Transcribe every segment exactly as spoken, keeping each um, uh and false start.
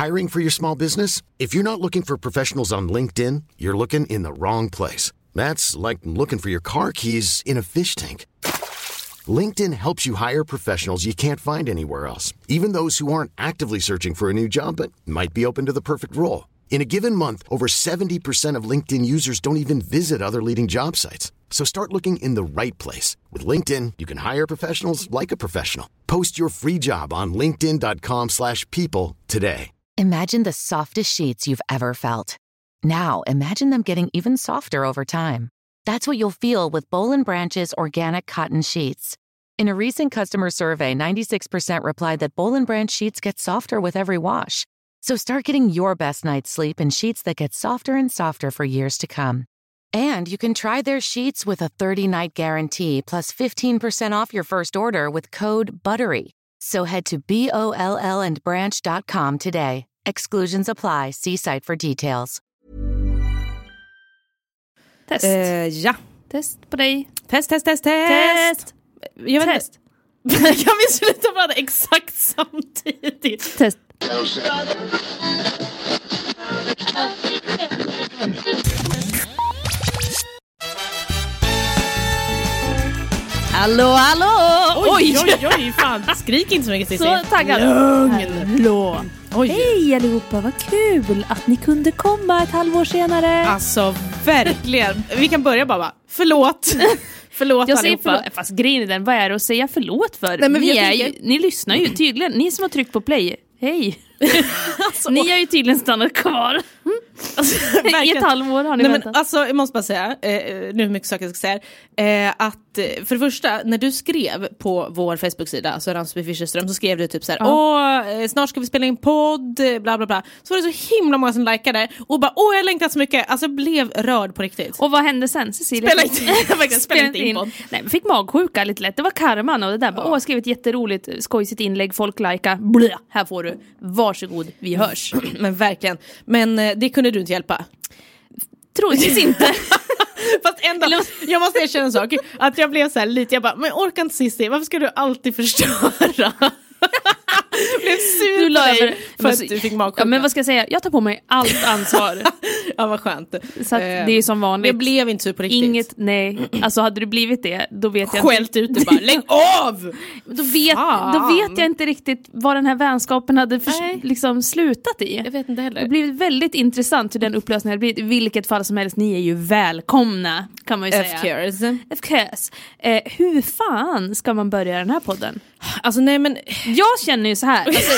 Hiring for your small business? If you're not looking for professionals on LinkedIn, you're looking in the wrong place. That's like looking for your car keys in a fish tank. LinkedIn helps you hire professionals you can't find anywhere else, even those who aren't actively searching for a new job but might be open to the perfect role. In a given month, over seventy percent of LinkedIn users don't even visit other leading job sites. So start looking in the right place. With LinkedIn, you can hire professionals like a professional. Post your free job on linkedin dot com slash people today. Imagine the softest sheets you've ever felt. Now imagine them getting even softer over time. That's what you'll feel with Boll and Branch's organic cotton sheets. In a recent customer survey, ninety-six percent replied that Boll and Branch sheets get softer with every wash. So start getting your best night's sleep in sheets that get softer and softer for years to come. And you can try their sheets with a thirty-night guarantee plus fifteen percent off your first order with code BUTTERY. So head to B O L L and branch dot com today. Exclusions apply. See site for details. Test. Uh, ja. Test på dig. Test, test, test, test. Test. Jag vet Test. Kan vi sluta prata exakt samtidigt? Test. Hallå, hallå! Oj, Oj, oj, oj, fan. Skrik inte så mycket, Cissi. Så taggad. Hallå. Oj. Hej allihopa, vad kul att ni kunde komma ett halvår senare. Alltså, verkligen. Vi kan börja bara, bara. Förlåt. Förlåt Jag säger allihopa. förlåt, fast grejen är den, vad är det att säga förlåt för? Nej, men ni, jag är tänker- ju, ni lyssnar ju tydligen, ni som har tryckt på play. Hej. Alltså, Ni har ju tydligen stannat kvar. alltså, I verkligen. ett halvår har ni Nej, väntat. men alltså, jag måste bara säga, eh, nu hur mycket saker jag ska säga, eh, att eh, för det första, när du skrev på vår Facebook-sida, alltså Ransby Fischerström, så skrev du typ så här: Ja. åh, eh, snart ska vi spela in podd, eh, bla bla bla. Så var det så himla många som likade och bara, åh, jag längtat så mycket. Alltså, jag blev rörd på riktigt. Och vad hände sen, Cecilia? Spela inte, verkligen, spela inte in podd. Nej, fick magsjuka lite lätt. Det var karman och det där. Bara, åh, jag skrev ett jätteroligt, skojsigt inlägg, folk lajka. Blä, här får du. Varsågod, vi hörs. Men verkligen. Men eh, det kunde du inte hjälpa. Troligtvis inte. Fast ändå, jag måste erkänna en sak. Att jag blev så här lite, jag bara, men jag orkar inte Cissi, varför ska du alltid förstöra? Jag blev sur Du på la över- dig för att du fick magsjuka. Ja, men vad ska jag säga? Jag tar på mig allt ansvar. Ja, vad skönt. Så att det är som vanligt. Jag blev inte sur på riktigt. Inget, nej. Alltså hade du blivit det, då vet jag Skällt ut det bara, lägg av! Då vet, Fan. då vet jag inte riktigt vad den här vänskapen hade för, Nej. liksom slutat i. Jag vet inte heller. Det blir väldigt intressant hur den upplösningen hade blivit. I vilket fall som helst, ni är ju välkomna, kan man ju säga. Of course. Of course. Eh, hur fan ska man börja den här podden? Alltså nej men, Jag känner ju så här. Alltså,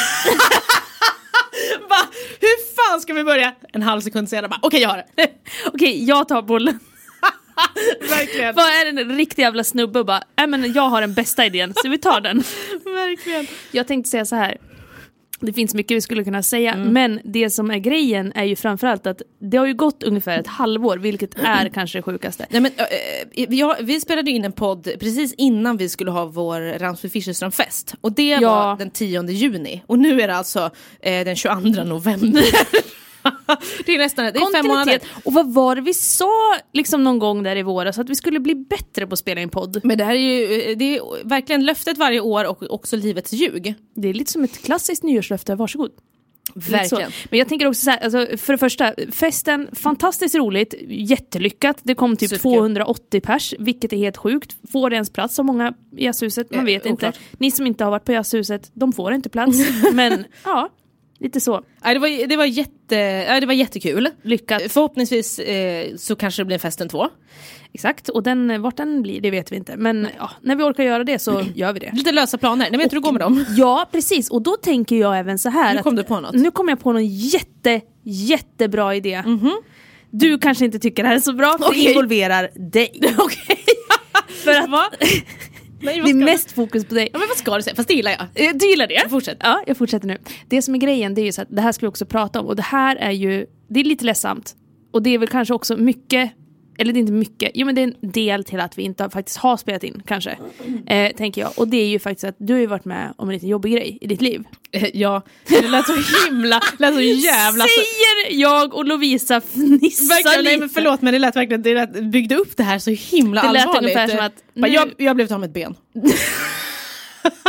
va? Hur fan ska vi börja? En halv sekund senare bara, okej okay, jag har det. Okej, jag tar bollen. Verkligen. Vad är en riktig jävla snubbe och bara, äh, men jag har den bästa idén, så vi tar den. Verkligen. Jag tänkte säga så här. Det finns mycket vi skulle kunna säga, Mm. men det som är grejen är ju framförallt att det har ju gått ungefär ett halvår, vilket är kanske det sjukaste. Nej, men, äh, vi, vi spelade in en podd precis innan vi skulle ha vår Ransby Fischerström-fest. Och det Ja. var den tionde juni. Och nu är det alltså eh, den tjugoandra november. Det är nästan det är fem månader. Och vad var det vi sa liksom någon gång där i våras, att vi skulle bli bättre på att spela in podd? Men det här är ju det är verkligen löftet varje år och också livets ljug. Det är lite som ett klassiskt nyårslöfte, varsågod. Verkligen. Men jag tänker också så här, alltså, för det första, festen, fantastiskt roligt, jättelyckat. Det kom typ Superkul. tvåhundraåttio pers, vilket är helt sjukt. Får det ens plats så många i jazzhuset? Man Eh, vet inte. oklart. Ni som inte har varit på jazzhuset, de får inte plats. Men ja, lite så. Ja, det, var, det, var jätte, ja, det var jättekul. Lyckat. Förhoppningsvis eh, så kanske det blir festen två. Exakt, och den, vart den blir, det vet vi inte. Men ja, när vi orkar göra det så gör vi det. Lite lösa planer. Nej, vet du hur det går med dem? Ja, precis. Och då tänker jag även så här. Nu att- kom du på något. Nu kom jag på någon jätte, jättebra idé. Du kanske inte tycker det här är så bra, för Okej. det involverar dig. Okej. För att Va? Nej, vad det är ska- mest fokus på dig. Ja, men vad ska du säga? Fast det gillar jag. Eh, Du gillar det? Fortsätt. Ja, jag fortsätter nu. Det som är grejen, det är ju så att det här ska vi också prata om. Och det här är ju, det är lite ledsamt. Och det är väl kanske också mycket, eller det är inte mycket, jo men det är en del till att vi inte har, faktiskt har spelat in, kanske. Eh, tänker jag. Och det är ju faktiskt att du har ju varit med om en liten jobbig grej i ditt liv. Eh, Ja, det lät så himla, det lät så jävla... Säger jag och Lovisa fnissar Verkligen, nej, lite. men förlåt, men det lät verkligen, det lät, byggde upp det här så himla Det lät allvarligt. ungefär som att Bara, nu- jag, jag blev av med ett ben.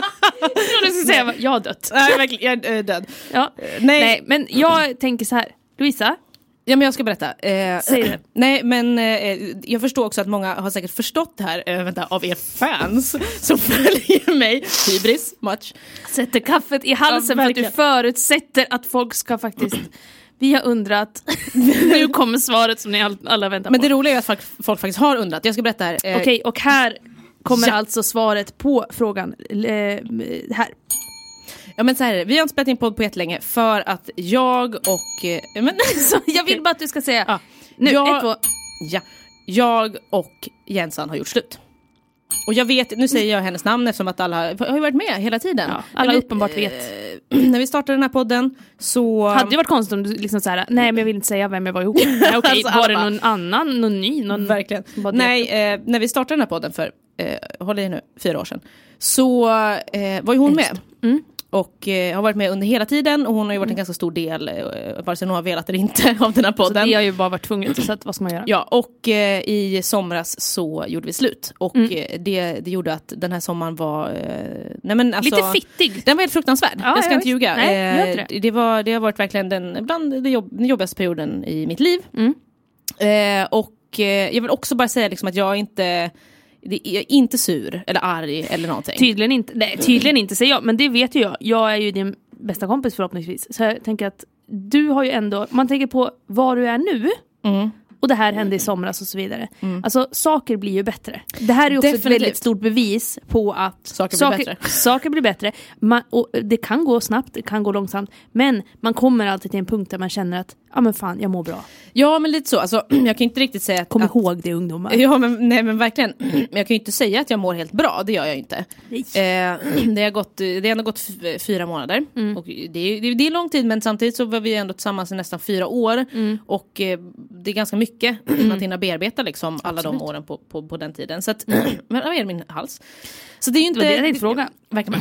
Jag skulle säga jag har dött. Nej, verkligen, jag är död. Ja. Nej. Nej, men jag tänker så här. Louisa? Ja, men jag ska berätta. Eh, Säg det. Nej, men eh, jag förstår också att många har säkert förstått det här eh, vänta, av er fans som följer mig. Hybris, much. Sätter kaffet i halsen Ja, för att du förutsätter att folk ska faktiskt... Vi har undrat. Nu kommer svaret som ni alla väntar Men på. det roliga är att folk, folk faktiskt har undrat. Jag ska berätta här. Eh, Okej, och här kommer Ja. alltså svaret på frågan. Eh, här. Ja, men så här är det. Vi har inte spelat in podd på jättelänge för att jag och... Eh, men, Så jag vill bara att du ska säga... ja, Nu, jag, ett, två. ja, jag och Jensan har gjort slut. Och jag vet, nu säger jag hennes namn eftersom att alla har ju varit med hela tiden. Ja, alla När vi, uppenbart vet. Eh, när vi startade den här podden så... Hade det varit konstigt om du liksom såhär, nej men jag vill inte säga vem jag var ihop med. Nej, okej, Alltså, var det alla någon annan, någon ny? Någon... Verkligen. Bara det. Nej, eh, när vi startade den här podden för, eh, håll i nu, fyra år sedan. Så eh, var ju hon med. Mm. Och eh, har varit med under hela tiden. Och hon har ju varit en ganska stor del, eh, vare sig hon har velat eller inte, av den här Så podden. det har ju bara varit tvunget, så att, vad ska man göra? Ja, och eh, i somras så gjorde vi slut. Och Mm. eh, det, det gjorde att den här sommaren var... Eh, nej men alltså, Lite fittig. Den var helt fruktansvärd, Ja, jag ska ja, inte visst. ljuga. Nej, gör inte Eh, det. det, var, det har varit verkligen den, bland det jobb, den jobbigaste perioden i mitt liv. Mm. Eh, och eh, jag vill också bara säga liksom att jag inte... Det är inte sur eller arg eller någonting. Tydligen inte, nej, tydligen inte säger jag, men det vet ju jag. Jag är ju din bästa kompis förhoppningsvis. Så jag tänker att du har ju ändå, man tänker på var du är nu. Mm. Och det här hände i somras och så vidare. Mm. Alltså saker blir ju bättre. Det här är ju också Definitivt. ett väldigt stort bevis på att Saker blir bättre. saker blir bättre. Man, och det kan gå snabbt, det kan gå långsamt. Men man kommer alltid till en punkt där man känner att ja men fan, jag mår bra. Ja, men lite så. Alltså, jag kan inte riktigt säga att... Kom att, ihåg det, ungdomar. Ja, men, nej, men verkligen. Men jag kan ju inte säga att jag mår helt bra, det gör jag inte. Eh, det har gått, det har ändå gått f- fyra månader. Mm. Och det, är, det, är, det är lång tid, men samtidigt så var vi ändå tillsammans i nästan fyra år. Mm. Och eh, det är ganska mycket att hinna bearbeta liksom, alla de åren på, på, på den tiden. Så att, men vad är det min hals? Så det är ju inte... Det var det jag tänkte fråga. Verkligen.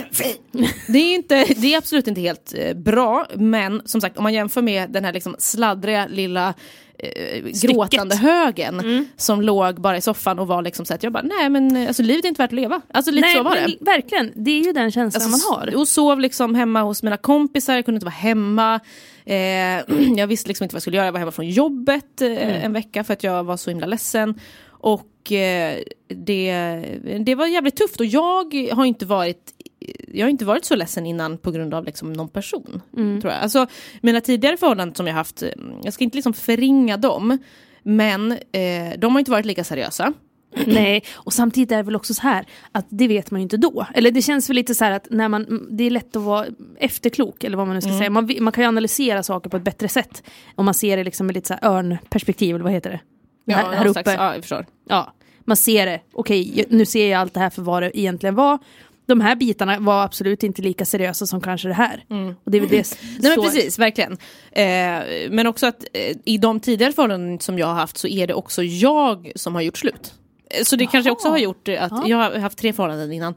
Det är, inte, det är absolut inte helt eh, bra, men som sagt, om man jämför med den här liksom sladdriga lilla eh, gråtande högen Mm. som låg bara i soffan och var liksom så att jag bara, nej men alltså, livet är inte värt att leva. Alltså lite Nej, så var men det. verkligen. Det är ju den känslan Alltså, man har. och sov liksom hemma hos mina kompisar, jag kunde inte vara hemma. Eh, jag visste liksom inte vad jag skulle göra, jag var hemma från jobbet eh, Mm. en vecka för att jag var så himla ledsen. Och eh, det, det var jävligt tufft och jag har inte varit jag har inte varit så ledsen innan på grund av liksom någon person, Mm. tror jag. Alltså, mina tidigare förhållanden som jag haft, jag ska inte liksom förringa dem, men eh, de har inte varit lika seriösa. Nej, och samtidigt är det väl också så här att det vet man ju inte då. Eller det känns väl lite så här att när man, det är lätt att vara efterklok, eller vad man nu ska Mm. säga. Man, man kan ju analysera saker på ett bättre sätt om man ser det liksom med lite så här örnperspektiv, eller vad heter det? Ja, här, här någon uppe. slags, ja, jag förstår. Ja, man ser det. Okej, nu ser jag allt det här för vad det egentligen var. De här bitarna var absolut inte lika seriösa som kanske det här. Mm. Och det är väl det. Nej, så- men precis, verkligen. Eh, men också att eh, i de tidigare förhållanden som jag har haft så är det också jag som har gjort slut. Eh, Så det Jaha. kanske också har gjort eh, att Ja. jag har haft tre förhållanden innan,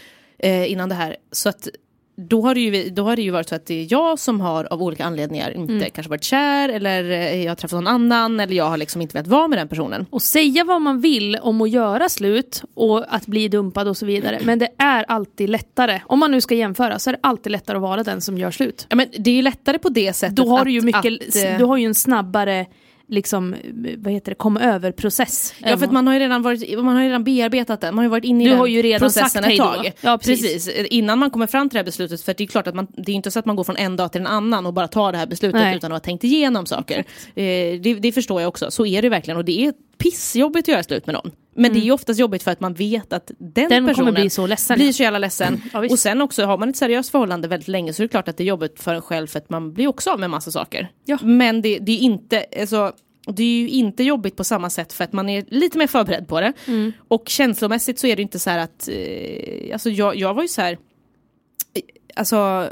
eh, innan det här. Så att då har, det ju, då har det ju varit så att det är jag som har av olika anledningar inte Mm. kanske varit kär, eller eh, jag har träffat någon annan, eller jag har liksom inte velat vara med den personen. Och säga vad man vill om att göra slut och att bli dumpad och så vidare. Men det är alltid lättare. Om man nu ska jämföra så är det alltid lättare att vara den som gör slut. Ja, men det är ju lättare på det sättet. Då har att, du ju mycket, att, eh, du har ju en snabbare liksom, vad heter det, kom över process. Ja, för att man har ju redan varit, man har ju redan bearbetat den. Man har ju varit inne i Du den har ju redan processen sagt ett hej då. tag. Ja, precis. Innan man kommer fram till det här beslutet, för det är klart att man, det är inte så att man går från en dag till en annan och bara tar det här beslutet Nej. utan att ha tänkt igenom saker. Eh, det, det förstår jag också. Så är det verkligen, och det är pissjobbigt att göra slut med någon. Men det är ju oftast jobbigt för att man vet att den, Den kommer personen bli så ledsen. blir så jävla ledsen. Ja, visst. Och sen också, har man ett seriöst förhållande väldigt länge så är det klart att det är jobbigt för en själv, för att man blir också av med massa saker. Ja. Men det, det är inte, alltså, det är ju inte jobbigt på samma sätt för att man är lite mer förberedd på det. Mm. Och känslomässigt så är det inte så här att, eh, alltså jag, jag var ju så här, eh, alltså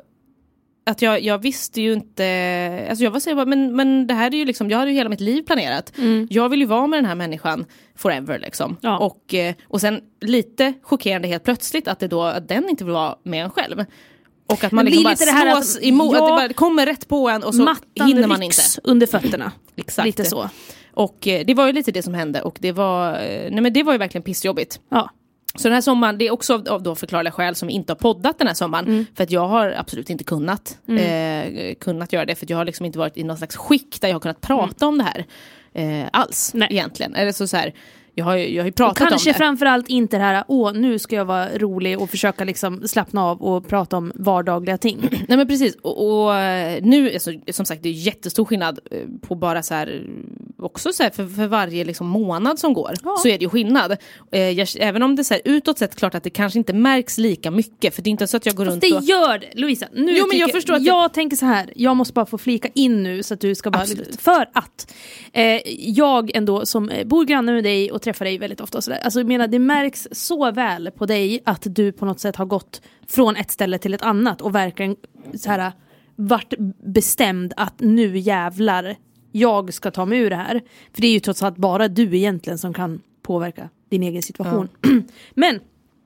att jag, jag visste ju inte, alltså jag var så här, men, men det här är ju liksom, jag hade ju hela mitt liv planerat. Mm. Jag vill ju vara med den här människan forever liksom. Ja. Och, eh, och sen lite chockerande helt plötsligt att det då, att den inte vill vara med en själv. Och att man Det liksom blir bara lite det här slås att- emot, ja, att det bara kommer rätt på en och så Mattan hinner man inte. rycks under fötterna. Exakt. Lite så. Och eh, det var ju lite det som hände, och det var, eh, nej men det var ju verkligen pissjobbigt. Ja. Så den här sommaren, det är också av, av då förklarliga skäl som inte har poddat den här sommaren. Mm. För att jag har absolut inte kunnat mm. eh, kunnat göra det. För att jag har liksom inte varit i någon slags skick där jag har kunnat prata mm. om det här eh, alls. Nej. Egentligen. Eller så, så här, jag har, jag har ju pratat om det. Kanske framförallt inte det här, åh nu ska jag vara rolig och försöka liksom slappna av och prata om vardagliga ting. Nej men precis, och, och nu, alltså, som sagt det är jättestor skillnad på bara så här, också så här, för, för varje liksom månad som går, ja. Så är det ju skillnad. Eh, jag, även om det så här, utåt sett klart att det kanske inte märks lika mycket, för det är inte så att jag går runt det och... gör det, Lovisa. Nu jo, men jag förstår att jag det... tänker så här, jag måste bara få flika in nu så att du ska bara... Absolut. För att eh, jag ändå som bor granne med dig och träffar dig väldigt ofta och sådär. Alltså jag menar, det märks så väl på dig att du på något sätt har gått från ett ställe till ett annat och verkligen så här varit bestämd att nu jävlar jag ska ta mig ur det här. För det är ju trots allt bara du egentligen som kan påverka din egen situation. Ja. Men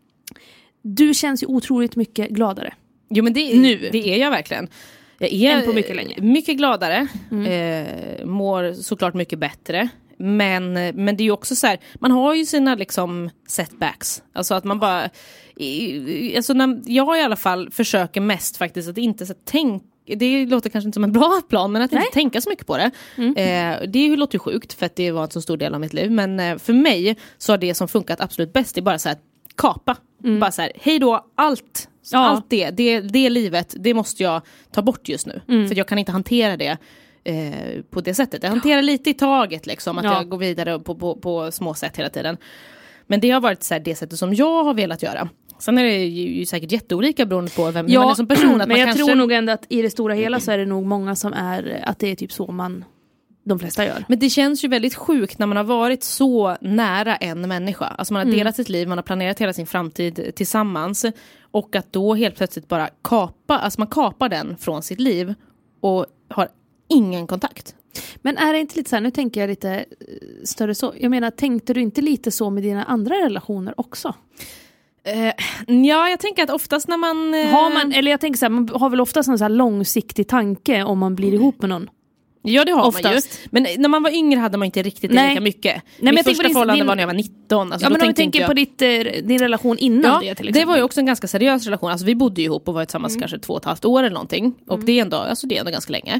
du känns ju otroligt mycket gladare. Jo men det, nu. Det är jag verkligen. Jag är än på mycket länge. Mycket gladare. Mm. Eh, mår såklart mycket bättre. Men, men det är ju också så här, man har ju sina liksom setbacks. Alltså att man bara, alltså när, jag i alla fall försöker mest faktiskt att inte så tänka, det låter kanske inte som en bra plan, men att Nej. inte tänka så mycket på det. Mm. Eh, det låter ju sjukt för att det var en så stor del av mitt liv. Men eh, för mig så har det som funkat absolut bäst, det är bara så här kapa. Mm. Bara så här, hej då, allt. Ja. Allt det, det, det livet, det måste jag ta bort just nu. Mm. För jag kan inte hantera det. Eh, på det sättet. Jag hanterar lite i taget liksom, att ja. jag går vidare på, på, på små sätt hela tiden. Men det har varit så här, det sättet som jag har velat göra. Sen är det ju, ju säkert jätteolika beroende på vem ja, man är som person. Att men man jag kanske... tror nog ändå att i det stora hela så är det nog många som är, att det är typ så man, de flesta gör. Men det känns ju väldigt sjukt när man har varit så nära en människa. Alltså man har mm. delat sitt liv, man har planerat hela sin framtid tillsammans. Och att då helt plötsligt bara kapa, alltså man kapar den från sitt liv och har ingen kontakt. Men är det inte lite så här, nu tänker jag lite större så. Jag menar, tänkte du inte lite så med dina andra relationer också? Uh, ja, jag tänker att oftast när man... Uh... Har man, eller jag tänker så här, man har väl oftast en så här långsiktig tanke om man blir ihop med någon. Ja, det har oftast. man ju. Men när man var yngre hade man inte riktigt lika mycket. Nej, Mitt första förhållande din... var när jag var nitton. Alltså, ja, men om du tänker jag... på ditt, din relation innan ja, det till exempel. Det var ju också en ganska seriös relation. Alltså vi bodde ju ihop och var tillsammans mm. kanske två och ett halvt år eller någonting. Och mm. det, är ändå, alltså, det är ändå ganska länge.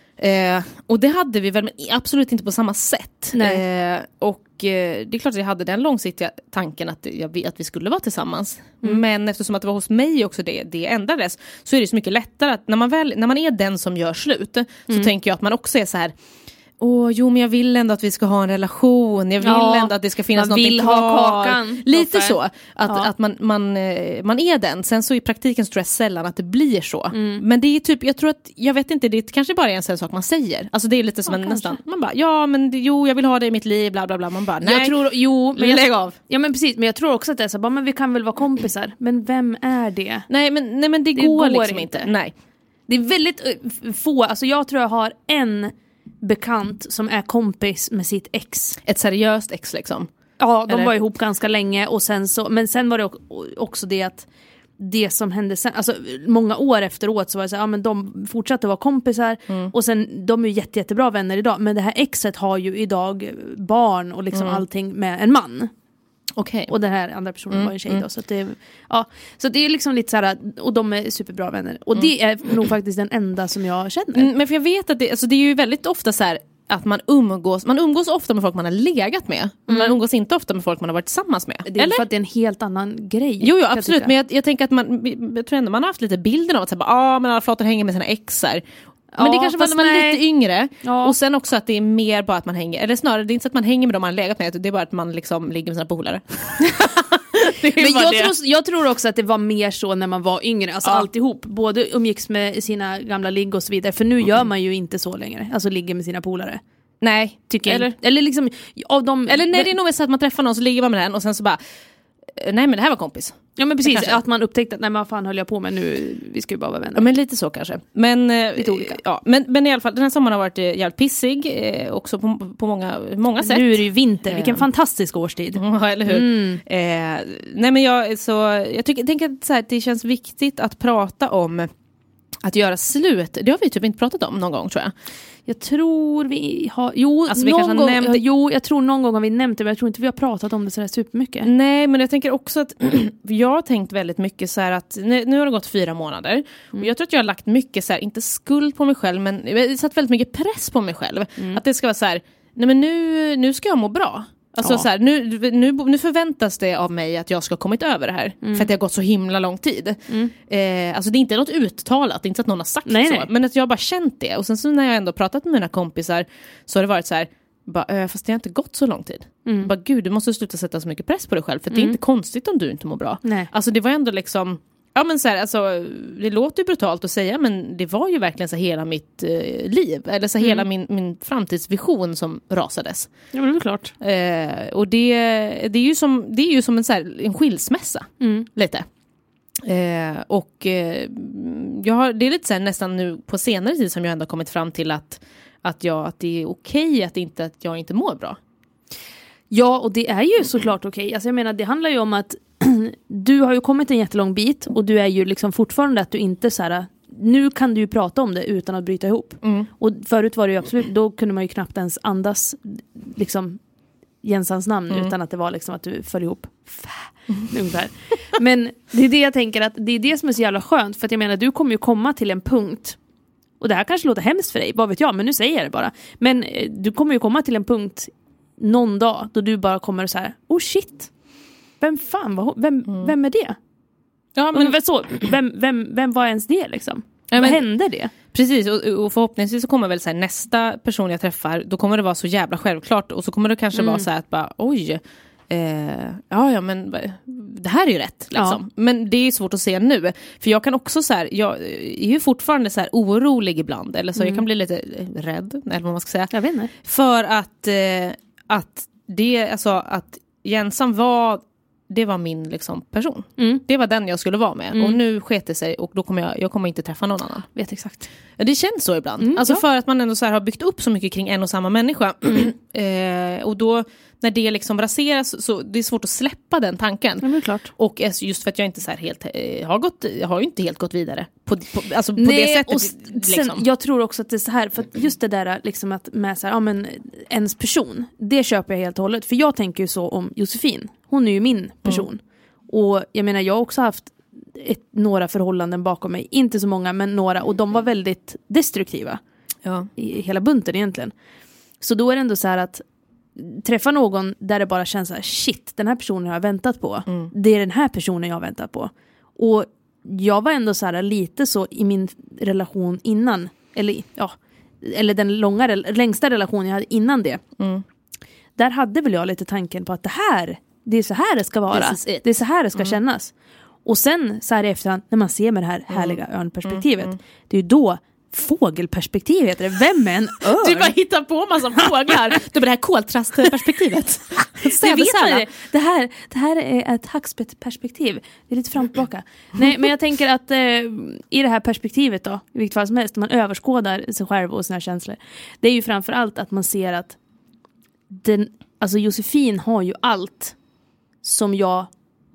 Eh, och det hade vi väl absolut inte på samma sätt. Eh, och eh, det är klart att jag hade den långsiktiga tanken att, jag, att vi skulle vara tillsammans. Mm. Men eftersom att det var hos mig också det, det ändrades, så är det så mycket lättare att när man, väl, när man är den som gör slut, mm. så tänker jag att man också är så här: åh, jo men jag vill ändå att vi ska ha en relation. Jag vill ja, ändå att det ska finnas något kvar. Man vill ha kakan. Lite så. Att, ja. att man, man, man är den. Sen så i praktiken tror jag sällan att det blir så. Mm. Men det är typ, jag tror att, jag vet inte, det kanske bara är en sån sak man säger. Alltså det är lite som ja, en kanske. nästan, man bara, ja men det, jo jag vill ha det i mitt liv, bla bla bla. Man bara, nej. Jag tror, jo, men lägg jag, av. Ja men precis, men jag tror också att det är så, bara, men vi kan väl vara kompisar. Men vem är det? Nej men, nej, men det, det går, går liksom inte. inte. Nej. Det är väldigt uh, få, alltså jag tror jag har en bekant som är kompis med sitt ex. Ett seriöst ex liksom. Ja, de Eller? var ihop ganska länge och sen så, men sen var det också det att det som hände sen, alltså många år efteråt så var det så här, ja men de fortsatte vara kompisar mm. och sen, de är ju jätte, jättebra vänner idag, men det här exet har ju idag barn och liksom mm. allting med en man. Okay. Och den här andra personen mm, var en tjej mm. då, så att det, ja, så det är liksom lite så här, och de är superbra vänner och mm. det är nog faktiskt den enda som jag känner. Mm, men för jag vet att det, alltså det är ju väldigt ofta så här att man umgås, man umgås ofta med folk man har legat med. Mm. Man umgås inte ofta med folk man har varit tillsammans med. Det är eller? För att det är en helt annan grej. Jo, jo absolut, men jag, jag tänker att man, jag tror ändå man har haft lite bilden av att säga, ah, men alla flator hänger med sina exar. Men ja, det kanske var när man är lite yngre. Ja. Och sen också att det är mer bara att man hänger, eller snarare det är inte så att man hänger med dem man har legat med, det är bara att man liksom ligger med sina polare. Men jag tror, jag tror också att det var mer så när man var yngre, alltså ja. alltihop, både umgicks med sina gamla ligg och så vidare, för nu mm. gör man ju inte så längre, alltså ligger med sina polare. Nej, tycker eller, jag. Eller liksom av dem, eller nej, det är nog så att man träffar någon så ligger man med den och sen så bara, nej men det här var kompis. Ja men precis, att man upptäckte att nej men vad fan höll jag på med nu, vi ska ju bara vara vänner. Ja men lite så kanske. Men, lite olika. Ja, men, men i alla fall, den här sommaren har varit jävligt pissig, eh, också på, på många, många sätt. Nu är det ju vinter, vilken eh. fantastisk årstid. Ja, eller hur? Mm. Eh, nej men jag, så, jag tycker, tänker att så här, det känns viktigt att prata om att göra slut, det har vi typ inte pratat om någon gång, tror jag. Jag tror vi har... Jo, alltså, vi någon kanske gång, har nämnt... jo, jag tror någon gång har vi nämnt det, men jag tror inte vi har pratat om det sådär supermycket. Nej, men jag tänker också att jag har tänkt väldigt mycket så här att nu, nu har det gått fyra månader. Mm. Och jag tror att jag har lagt mycket så här, inte skuld på mig själv, men jag har satt väldigt mycket press på mig själv. Mm. Att det ska vara så här, nej men nu, nu ska jag må bra. Alltså ja. så här, nu, nu, nu förväntas det av mig att jag ska ha kommit över det här. Mm. För att det har gått så himla lång tid. Mm. Eh, alltså det är inte något uttalat, det är inte så att någon har sagt nej, så. Nej. Men att jag har bara känt det. Och sen så när jag ändå pratat med mina kompisar så har det varit så här, bara, fast det har inte gått så lång tid. Mm. Bara, gud, du måste sluta sätta så mycket press på dig själv. För mm. det är inte konstigt om du inte mår bra. Nej. Alltså det var ändå liksom... Ja men så här, alltså, det låter ju brutalt att säga, men det var ju verkligen så hela mitt eh, liv, eller så mm. hela min, min framtidsvision som rasades. Ja, men det är klart. Eh, och det, det är ju som, det är ju som en, så här, en skilsmässa, mm. lite. Eh, och eh, jag har, det är lite så här, nästan nu på senare tid som jag ändå kommit fram till att, att, jag, att det är okej att, inte, att jag inte mår bra. Ja, och det är ju såklart okej. Alltså jag menar, det handlar ju om att du har ju kommit en jättelång bit och du är ju liksom fortfarande att du inte så här, nu kan du ju prata om det utan att bryta ihop. Mm. Och förut var det ju absolut, då kunde man ju knappt ens andas liksom Jensans namn mm. utan att det var liksom att du föll ihop. Mm. Ungefär. Men det är det jag tänker att det är det som är så jävla skönt, för att jag menar, du kommer ju komma till en punkt, och det här kanske låter hemskt för dig, vad vet jag, men nu säger jag det bara. Men du kommer ju komma till en punkt någon dag då du bara kommer så här, oh shit. Vem fan var vem, mm. vem är det? Ja, men vem, så, vem, vem, vem var ens det liksom? Ja, vad hände det? Precis, och, och förhoppningsvis så kommer väl så här, nästa person jag träffar, då kommer det vara så jävla självklart, och så kommer det kanske mm. vara så här att bara, oj, eh, ja, ja, men det här är ju rätt liksom. Ja. Men det är svårt att se nu, för jag kan också så här, jag är ju fortfarande så här orolig ibland, eller så mm. jag kan bli lite rädd, eller vad man ska säga. Jag vet inte. För att, eh, att det, alltså att Jensan var, det var min liksom person. Mm. Det var den jag skulle vara med. Mm. Och nu sker det sig, och då kommer jag, jag kommer inte träffa någon annan. Vet exakt. Det känns så ibland. Mm, alltså ja. För att man ändå så här har byggt upp så mycket kring en och samma människa. Mm. eh, och då när det liksom raseras, så det är svårt att släppa den tanken. Ja, det är klart. Och just för att jag inte så här helt eh, har gått, jag har ju inte helt gått vidare på, på, alltså på Nej, det sättet. Och liksom. Sen, jag tror också att det är så här, för att just det där liksom att med så här, ja men ens person, det köper jag helt och hållet. För jag tänker ju så om Josefin. Hon är ju min person. Mm. Och jag menar, jag har också haft ett, några förhållanden bakom mig. Inte så många, men några. Och de var väldigt destruktiva. Ja. I hela bunten egentligen. Så då är det ändå så här att träffa någon där det bara känns så här, shit, den här personen jag har väntat på. Mm. Det är den här personen jag har väntat på. Och jag var ändå så här lite så i min relation innan. Eller, ja, eller den långa, längsta relationen jag hade innan det. Mm. Där hade väl jag lite tanken på att det här, det är så här det ska vara. Det är så här det ska mm. kännas. Och sen så här i efterhand, när man ser med det här härliga mm. örnperspektivet, mm. det är ju då fågelperspektiv heter det. Vem är en örn? Du bara hittar på massa fåglar. Du bara det här koltrastperspektivet. Det vet man det. Det här, det här är ett hackspett-perspektiv. Det är lite fram och tillbaka. Nej, men jag tänker att eh, i det här perspektivet då, i vilket fall som helst, man överskådar sig själv och sina känslor. Det är ju framförallt att man ser att den, alltså Josefin har ju allt som jag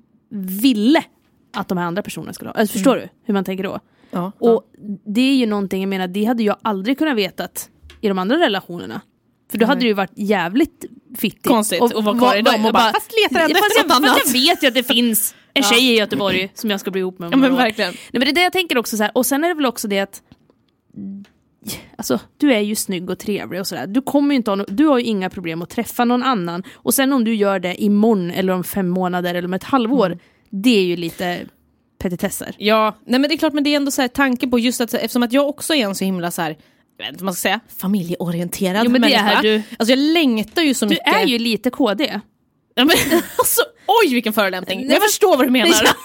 ville att de här andra personerna skulle ha. Alltså, förstår mm. du hur man tänker då? Ja, och ja. Det är ju någonting, jag menar, det hade jag aldrig kunnat vetat i de andra relationerna. För då mm. hade det ju varit jävligt fittigt. Konstigt att vara kvar i dem och bara, fast letar ändå efter något annat. Fast jag vet ju att det finns en ja. tjej i Göteborg som jag ska bli ihop med. Ja, men verkligen. Nej, men det är det jag tänker också så här. Och sen är det väl också det att alltså, du är ju snygg och trevlig och sådär. Du kommer ju inte ha no- du har ju inga problem att träffa någon annan. Och sen om du gör det imorgon eller om fem månader eller om ett halvår, mm. det är ju lite petitesser. Ja, nej men det är klart, men det är ändå så här tanke på just att eftersom att jag också är en så himla så här, jag vet inte vad man ska säga, familjeorienterad jo, men det människa. Är du. Alltså jag längtar ju så du mycket. Du är ju lite K D. Ja, men, alltså, oj vilken förolämpning. Nej, jag förstår vad du menar. Ja,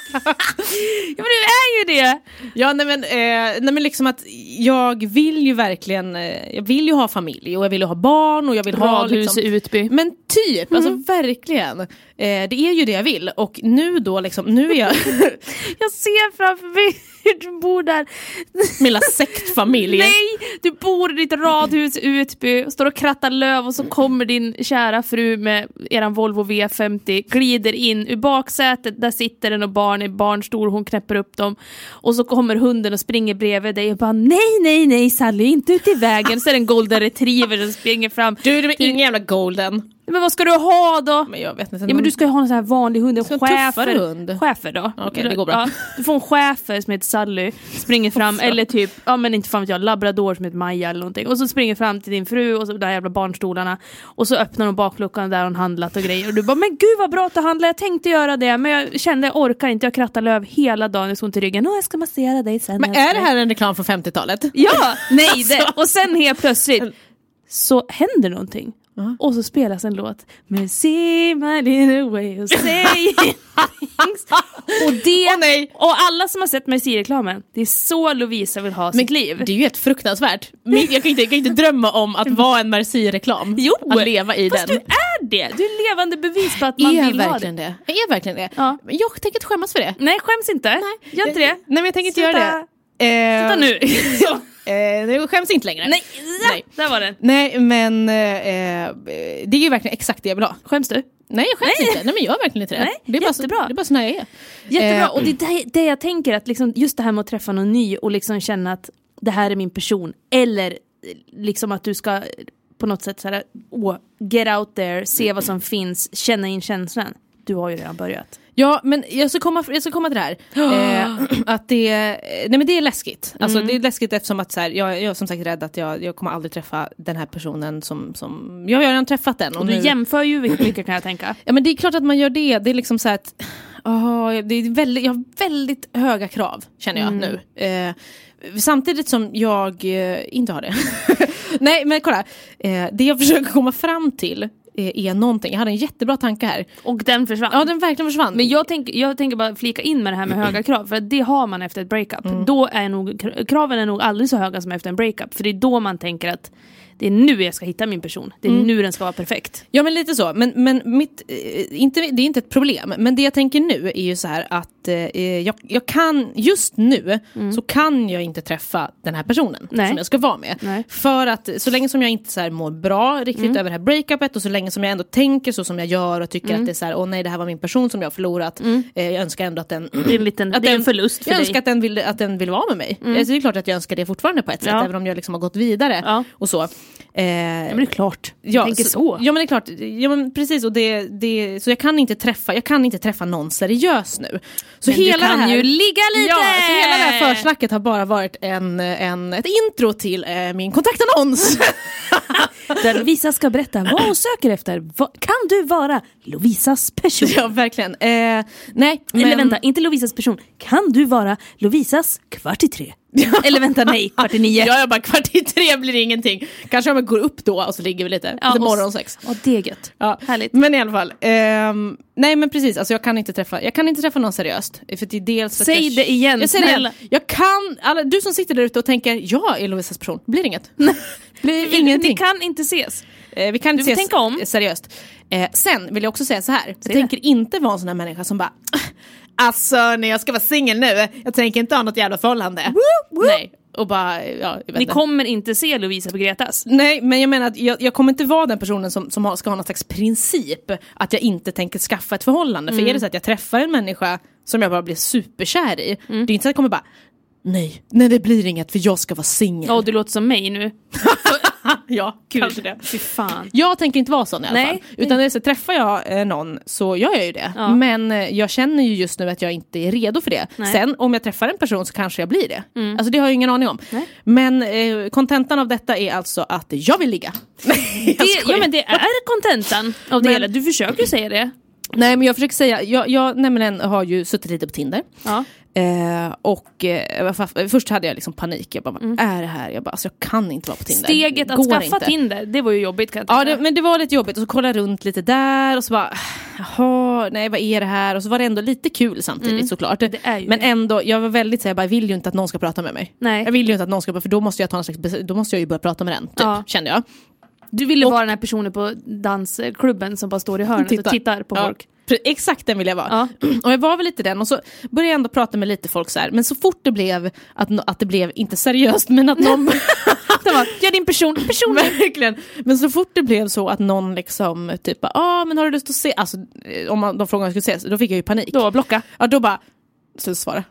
men du är ju det. Ja, nej men, eh, nej men liksom att jag vill ju verkligen, eh, jag vill ju ha familj och jag vill ju ha barn och jag vill ha liksom, Utby. Men typ, mm. alltså verkligen. Eh, det är ju det jag vill. Och nu då liksom, nu är jag jag ser framför mig hur du bor där. Min lilla sektfamilj. Nej, Du bor i ditt radhus i Utby, står och krattar löv och så kommer din kära fru med eran Volvo V femtio, glider in ur baksätet, där sitter den och barn i barnstol, hon knäpper upp dem och så kommer hunden och springer bredvid dig och bara nej, nej, nej Sally, inte ut i vägen. Så är det en golden retriever som springer fram. Du, det är ingen jävla golden. Men vad ska du ha då? Men jag vet inte. Ja, men du ska ju ha en sån här vanlig hund, en schäfer. hund. Schäfer då. Okej, okay, det går bra. Ja, du får en schäfer som heter Sally, springer fram eller typ, ja men inte fan vet jag, labrador som heter Maja eller någonting. Och så springer fram till din fru och så där jävla barnstolarna och så öppnar de bakluckan där hon handlat och grejer. Och du bara, men gud vad bra att du handlar, jag tänkte göra det, men jag kände jag orkar inte, jag krattar löv hela dagen, jag ska ont i ryggen. Åh, jag ska massera dig sen. Men är det här en reklam från femtiotalet? Ja, nej det. Och sen helt plötsligt så händer någonting. Uh-huh. Och så spelas en låt med See my little way och say things. Och det oh, nej. Och alla som har sett Merci-reklamen, det är så Lovisa vill ha men sitt liv. Det är ju helt fruktansvärt. Men jag kan inte, jag kan inte drömma om att vara en Merci-reklam. Jo, att leva i fast den. du är det. Du är levande bevis på att man är vill ha det. det. Jag är verkligen det. Ja. Men jag tänker inte skämmas för det. Nej, skäms inte. Nej. Gör inte det. Nej, men jag tänker inte Sluta. göra det. Sluta nu. Så. Eh, det skäms inte längre. Nej, Nej. där var det. Nej, men eh, det är ju verkligen exakt det jag vill ha. Skäms du? Nej, jag skäms Nej. inte. Nej, men jag är verkligen inte det. Nej, det är bara så, jättebra. det är bara så när jag är. Jättebra, Eh, och det är det, det jag tänker att liksom, just det här med att träffa någon ny och liksom känna att det här är min person. Eller liksom att du ska på något sätt så här, oh, get out there, se vad som finns, känna in känslan. Du har ju redan börjat. Ja, men jag ska komma, jag ska komma till det här. Eh, att det, nej men det är läskigt. Alltså Mm. det är läskigt eftersom att så här, jag, jag är som sagt rädd att jag, jag kommer aldrig träffa den här personen som, som jag har redan träffat den. Och du nu, jämför ju mycket kan jag tänka. Ja, men det är klart att man gör det. Det är liksom så här att oh, det är väldigt, jag har väldigt höga krav, känner jag Mm. nu. Eh, samtidigt som jag eh, inte har det. Nej, men kolla. Eh, det jag försöker komma fram till är någonting. Jag hade en jättebra tanke här. Och den försvann. Ja, den verkligen försvann. Men jag tänker, jag tänker bara flika in med det här med höga krav. För att det har man efter ett breakup. Mm. Då är nog, kraven är nog aldrig så höga som efter en breakup. För det är då man tänker att det är nu jag ska hitta min person. Det är mm. nu den ska vara perfekt. Ja, men lite så. Men, men mitt, eh, inte, det är inte ett problem. Men det jag tänker nu är ju så här att eh, jag, jag kan, just nu mm. så kan jag inte träffa den här personen Nej. som jag ska vara med. Nej. För att så länge som jag inte så här mår bra riktigt mm. över det här breakupet och så länge som jag ändå tänker så som jag gör och tycker mm. att det är så här, åh nej, det här var min person som jag har förlorat. Mm. Eh, jag önskar ändå att den... Det är en, liten, att det är den, en förlust för jag dig. önskar att den, vill, att den vill vara med mig. Mm. Alltså, det är klart att jag önskar det fortfarande på ett sätt, ja. även om jag liksom har gått vidare ja. och så. Eh, ja, men det är klart. Jag ja, tänker så, så. Ja, men det är klart. Ja, men precis. Och det, det, så jag kan inte träffa jag kan inte träffa någon seriös nu. Så men hela du kan det här, ju ligga lite! Ja, så hela det här försnacket har bara varit en, en, ett intro till eh, min kontaktannons. Där Lovisa ska berätta vad hon söker efter. Vad, kan du vara Lovisas person? Ja, verkligen. Eh, nej, men... Eller vänta, inte Lovisas person. Kan du vara Lovisas kvart i tre? Eller vänta, nej, kvart i nio. Ja, jag bara kvart i tre blir ingenting. Kanske om jag går upp då och så ligger vi lite. Ja, lite morgonsex. Ja, det är gött. Ja. Härligt. Men i alla fall. Ehm, nej, men precis. Alltså, jag kan inte träffa jag kan inte träffa någon seriöst. För det är dels för Säg jag, det igen. Jag säger det igen. Jag kan, alla, du som sitter där ute och tänker, jag är Lovisas person. Blir inget. Blir ingenting. Vi kan inte ses. Eh, vi kan inte ses tänka om. seriöst. Eh, sen vill jag också säga så här. Jag Säg tänker det. inte vara en sån här människa som bara... Alltså, när jag ska vara singel nu, jag tänker inte ha något jävla förhållande. Woo, woo. Nej. Och bara, ja, jag vet Ni inte. kommer inte se Lovisa på Gretas. Nej, men jag menar att jag, jag kommer inte vara den personen som, som har, ska ha någon slags princip att jag inte tänker skaffa ett förhållande. Mm. För är det så att jag träffar en människa som jag bara blir superkär i, mm. det är inte så att jag kommer bara, nej, nej det blir inget för jag ska vara singel. Ja, du låter som mig nu. Ja, kanske det. Fy fan. Jag tänker inte vara sån i alla Nej. fall. Utan det är så, träffar jag eh, någon så gör jag ju det. Ja. Men eh, jag känner ju just nu att jag inte är redo för det. Nej. Sen om jag träffar en person så kanske jag blir det. Mm. Alltså det har jag ingen aning om. Nej. Men eh, kontentan av detta är alltså att jag vill ligga. Det, ja, men det är kontentan av det Men- hela. Du försöker ju säga det. Nej, men jag försöker säga, jag, jag nämligen har ju suttit lite på Tinder. Ja. Eh, och eh, först hade jag liksom panik. Jag bara, vad är det här? Jag bara, alltså jag kan inte vara på Tinder. Steget att Går skaffa inte. Tinder, det var ju jobbigt kan jag Ja, tänka. det, men det var lite jobbigt. Och så kolla runt lite där och så bara, jaha, nej vad är det här? Och så var det ändå lite kul samtidigt Mm. såklart. Det är ju men det. ändå, jag var väldigt så jag bara, jag vill ju inte att någon ska prata med mig. Nej. Jag vill ju inte att någon ska, för då måste jag ta en slags, bes- då måste jag ju börja prata med den, typ, Ja. kände jag. Du ville Och- vara den här personen på dansklubben som bara står i hörnet Tittar. och tittar på Ja. folk. Exakt den vill jag vara. Ja. Och jag var väl lite den. Och så började jag ändå prata med lite folk så här. Men så fort det blev att, att det blev inte seriöst, men att någon det var, ja, din person, person. Verkligen. Men så fort det blev så att någon liksom typ, ja ah, men har du lust att se, alltså om man, de frågade om jag skulle ses, då fick jag ju panik. Då blocka. Ja, då bara sluta svara.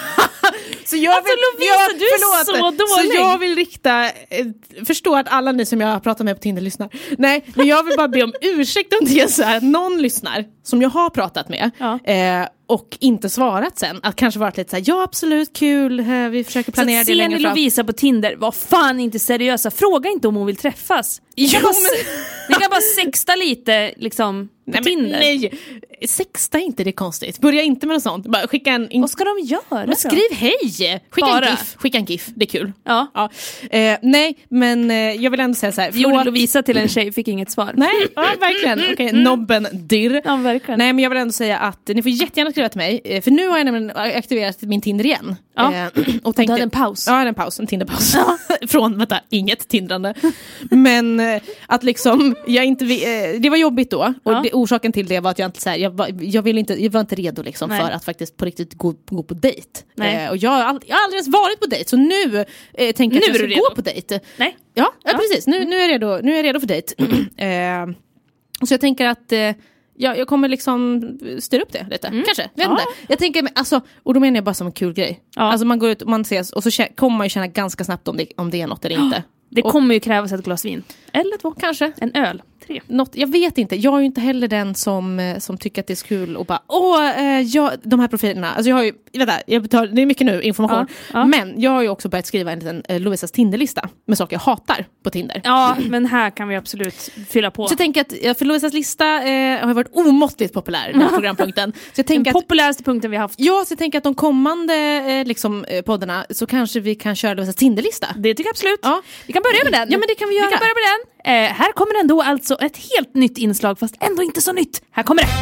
Så jag alltså vill, Lovisa, jag, du är så dålig. Så jag vill rikta, eh, förstå att alla ni som jag har pratat med på Tinder lyssnar. Nej, men jag vill bara be om ursäkt om det är så här att någon lyssnar som jag har pratat med ja. eh, och inte svarat sen. Att kanske varit lite så här, ja absolut, kul, eh, vi försöker planera så det längre fram. Så ser ni Lovisa på Tinder, var fan inte seriösa. Fråga inte om hon vill träffas. Ni kan, jo, bara, men... ni kan bara sexta lite liksom på nej, Tinder. Men, nej, sexta inte, det är konstigt. Börja inte med något sånt. Bara skicka en... In... Vad ska de göra? Men skriv hej! Skicka bara. en gif. Skicka en gif, det är kul. Ja. ja. Eh, nej, men eh, jag vill ändå säga så här. Gjorde Lovisa till en tjej, fick inget svar. Nej, ja, verkligen. Okej, okay, nobben dirr. Ja, verkligen. Nej, men jag vill ändå säga att ni får jättegärna skriva till mig. För nu har jag nämligen aktiverat min Tinder igen. Ja. Eh, och tänkte, du hade en paus. Ja, en paus, en Tinderpaus. Från, vänta, inget tindrande. Men eh, att liksom, jag inte, eh, det var jobbigt då. Och ja. det, orsaken till det var att jag inte, så här, jag, var, jag, vill inte, jag var inte redo liksom, för att faktiskt på riktigt gå, gå på dejt. Eh, och jag har, all, jag har aldrig ens varit på dejt, så nu eh, tänker jag att jag ska gå på dejt. Nej. Ja, ja, ja. precis. Nu, nu, är jag redo, nu är jag redo för dejt. eh, så jag tänker att eh, Ja, jag kommer liksom styra upp det lite, mm. kanske, vet ja. inte. Jag tänker, alltså, och då menar jag bara som en kul grej. Ja. Alltså man går ut och man ses och så kä- kommer man ju känna ganska snabbt om det, om det är något eller inte. Det och, kommer ju krävas ett glas vin. Eller två, kanske. En öl. Tre. Något, jag vet inte, jag är ju inte heller den som, som tycker att det är så kul och bara, åh, eh, jag, de här profilerna. Alltså jag har ju, vänta, jag betar, det är mycket nu, information. Ja. Ja. Men jag har ju också börjat skriva en liten eh, Lovisas Tinderlista med saker jag hatar på Tinder. Ja, men här kan vi absolut fylla på. Så jag tänker att, för Lovisas lista eh, har varit omåttligt populär, den programpunkten. Så jag tänker den att, populäraste punkten vi har haft. Ja, så jag tänker att de kommande eh, liksom, eh, poddarna så kanske vi kan köra Lovisas Tinderlista. Det tycker jag absolut. Ja. Vi kan börja med den. Ja, men det kan vi göra. Vi kan börja med den. Eh, här kommer den då alltså ett helt nytt inslag, fast ändå inte så nytt. Här kommer det.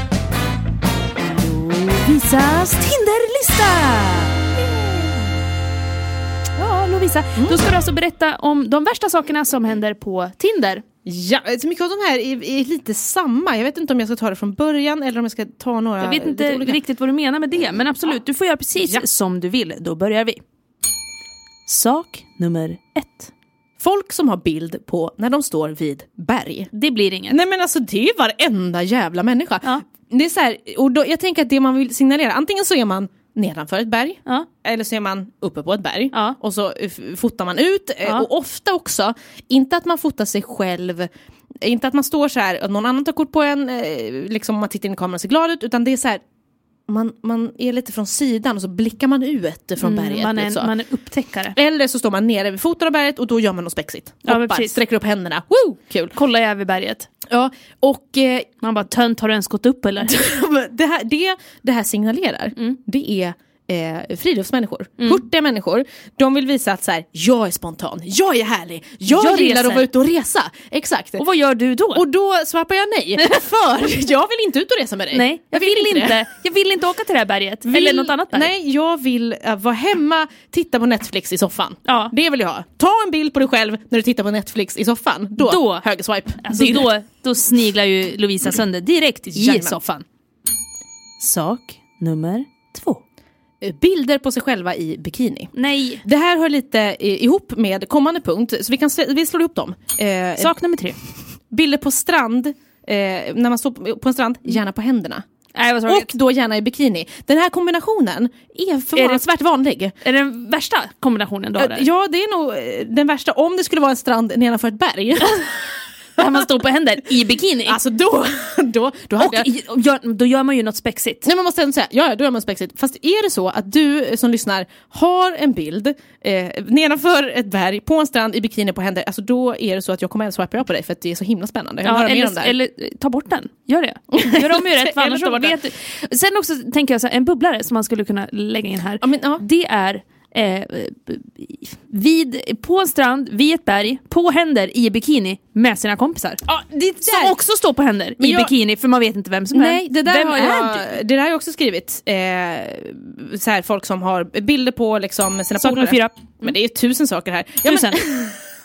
Lovisas Tinderlista. Ja, Lovisa. Mm. Då ska du alltså berätta om de värsta sakerna som händer på Tinder. Ja, så mycket av de här är, är lite samma. Jag vet inte om jag ska ta det från början eller om jag ska ta några. Jag vet inte riktigt vad du menar med det, men absolut, du får göra precis ja. som du vill. Då börjar vi. Sak nummer ett. Folk som har bild på när de står vid berg. Det blir inget. Nej, men alltså det är varenda jävla människa. Ja. Det är så här, och då, jag tänker att det man vill signalera, antingen så är man nedanför ett berg, ja. eller så är man uppe på ett berg, ja. och så f- fotar man ut, ja. och ofta också, inte att man fotar sig själv, inte att man står så här att någon annan tar kort på en, liksom man tittar in i kameran och ser glad ut, utan det är så här, Man, man är lite från sidan och så blickar man ut från mm, berget. Man är, så. man är upptäckare. Eller så står man nere vid foten av berget och då gör man något spexigt. Ja, Hoppar, sträcker upp händerna. Woo! Kul. Kollar jag över berget. Ja, och eh, man bara, tönt, har du ens gått upp eller? det, här, det, det här signalerar, mm. det är Eh, friluftsmänniskor, mm. hurtiga människor. De vill visa att så här, jag är spontan, jag är härlig, jag, jag gillar reser. att vara ute och resa. Exakt. Och vad gör du då? Och då svarar jag nej. För jag vill inte ut och resa med dig. Nej, jag, jag vill, vill inte. Det. Jag vill inte åka till det här berget. Vill, eller något annat berg. Nej, jag vill uh, vara hemma, titta på Netflix i soffan. Ja. Det vill jag ha. Ta en bild på dig själv när du tittar på Netflix i soffan. Då, då högerswipe. Alltså då, då sniglar ju Lovisa sönder direkt i Jajamän. soffan. Sak nummer två. Bilder på sig själva i bikini. Nej. Det här hör lite ihop med kommande punkt, så vi kan vi slår ihop dem. Eh, Sak nummer tre. Bilder på strand, eh, när man står på en strand, gärna på händerna. Nej, vad och då gärna i bikini. Den här kombinationen är förvånansvärt vanlig. Är det den värsta kombinationen då? Eh, ja, det är nog den värsta om det skulle vara en strand nedanför ett berg. Där man står på händer i bikini. Alltså då då då, och jag... gör, då gör man ju något spexigt. Nej, man måste ändå säga, ja, då gör man spexigt. Fast är det så att du som lyssnar har en bild eh, nedanför ett berg på en strand i bikini på händer, alltså då är det så att jag kommer att swipa på dig för att det är så himla spännande. Jag ja, eller, mer om det eller ta bort den. Gör det. Gör om ju rätt, för annars så vet du. Sen också tänker jag så här, en bubblare som man skulle kunna lägga in här. Ja, men, ja. Det är Eh, vid, på en strand, vid ett berg, på händer i bikini med sina kompisar. Ja, det som också står på händer men i jag... bikini, för man vet inte vem som Nej, är. Det där vem har är jag, det där har jag också skrivit. Eh, så här, folk som har bilder på liksom sina polare. Fyra. Men det är tusen saker här. Ja, tusen.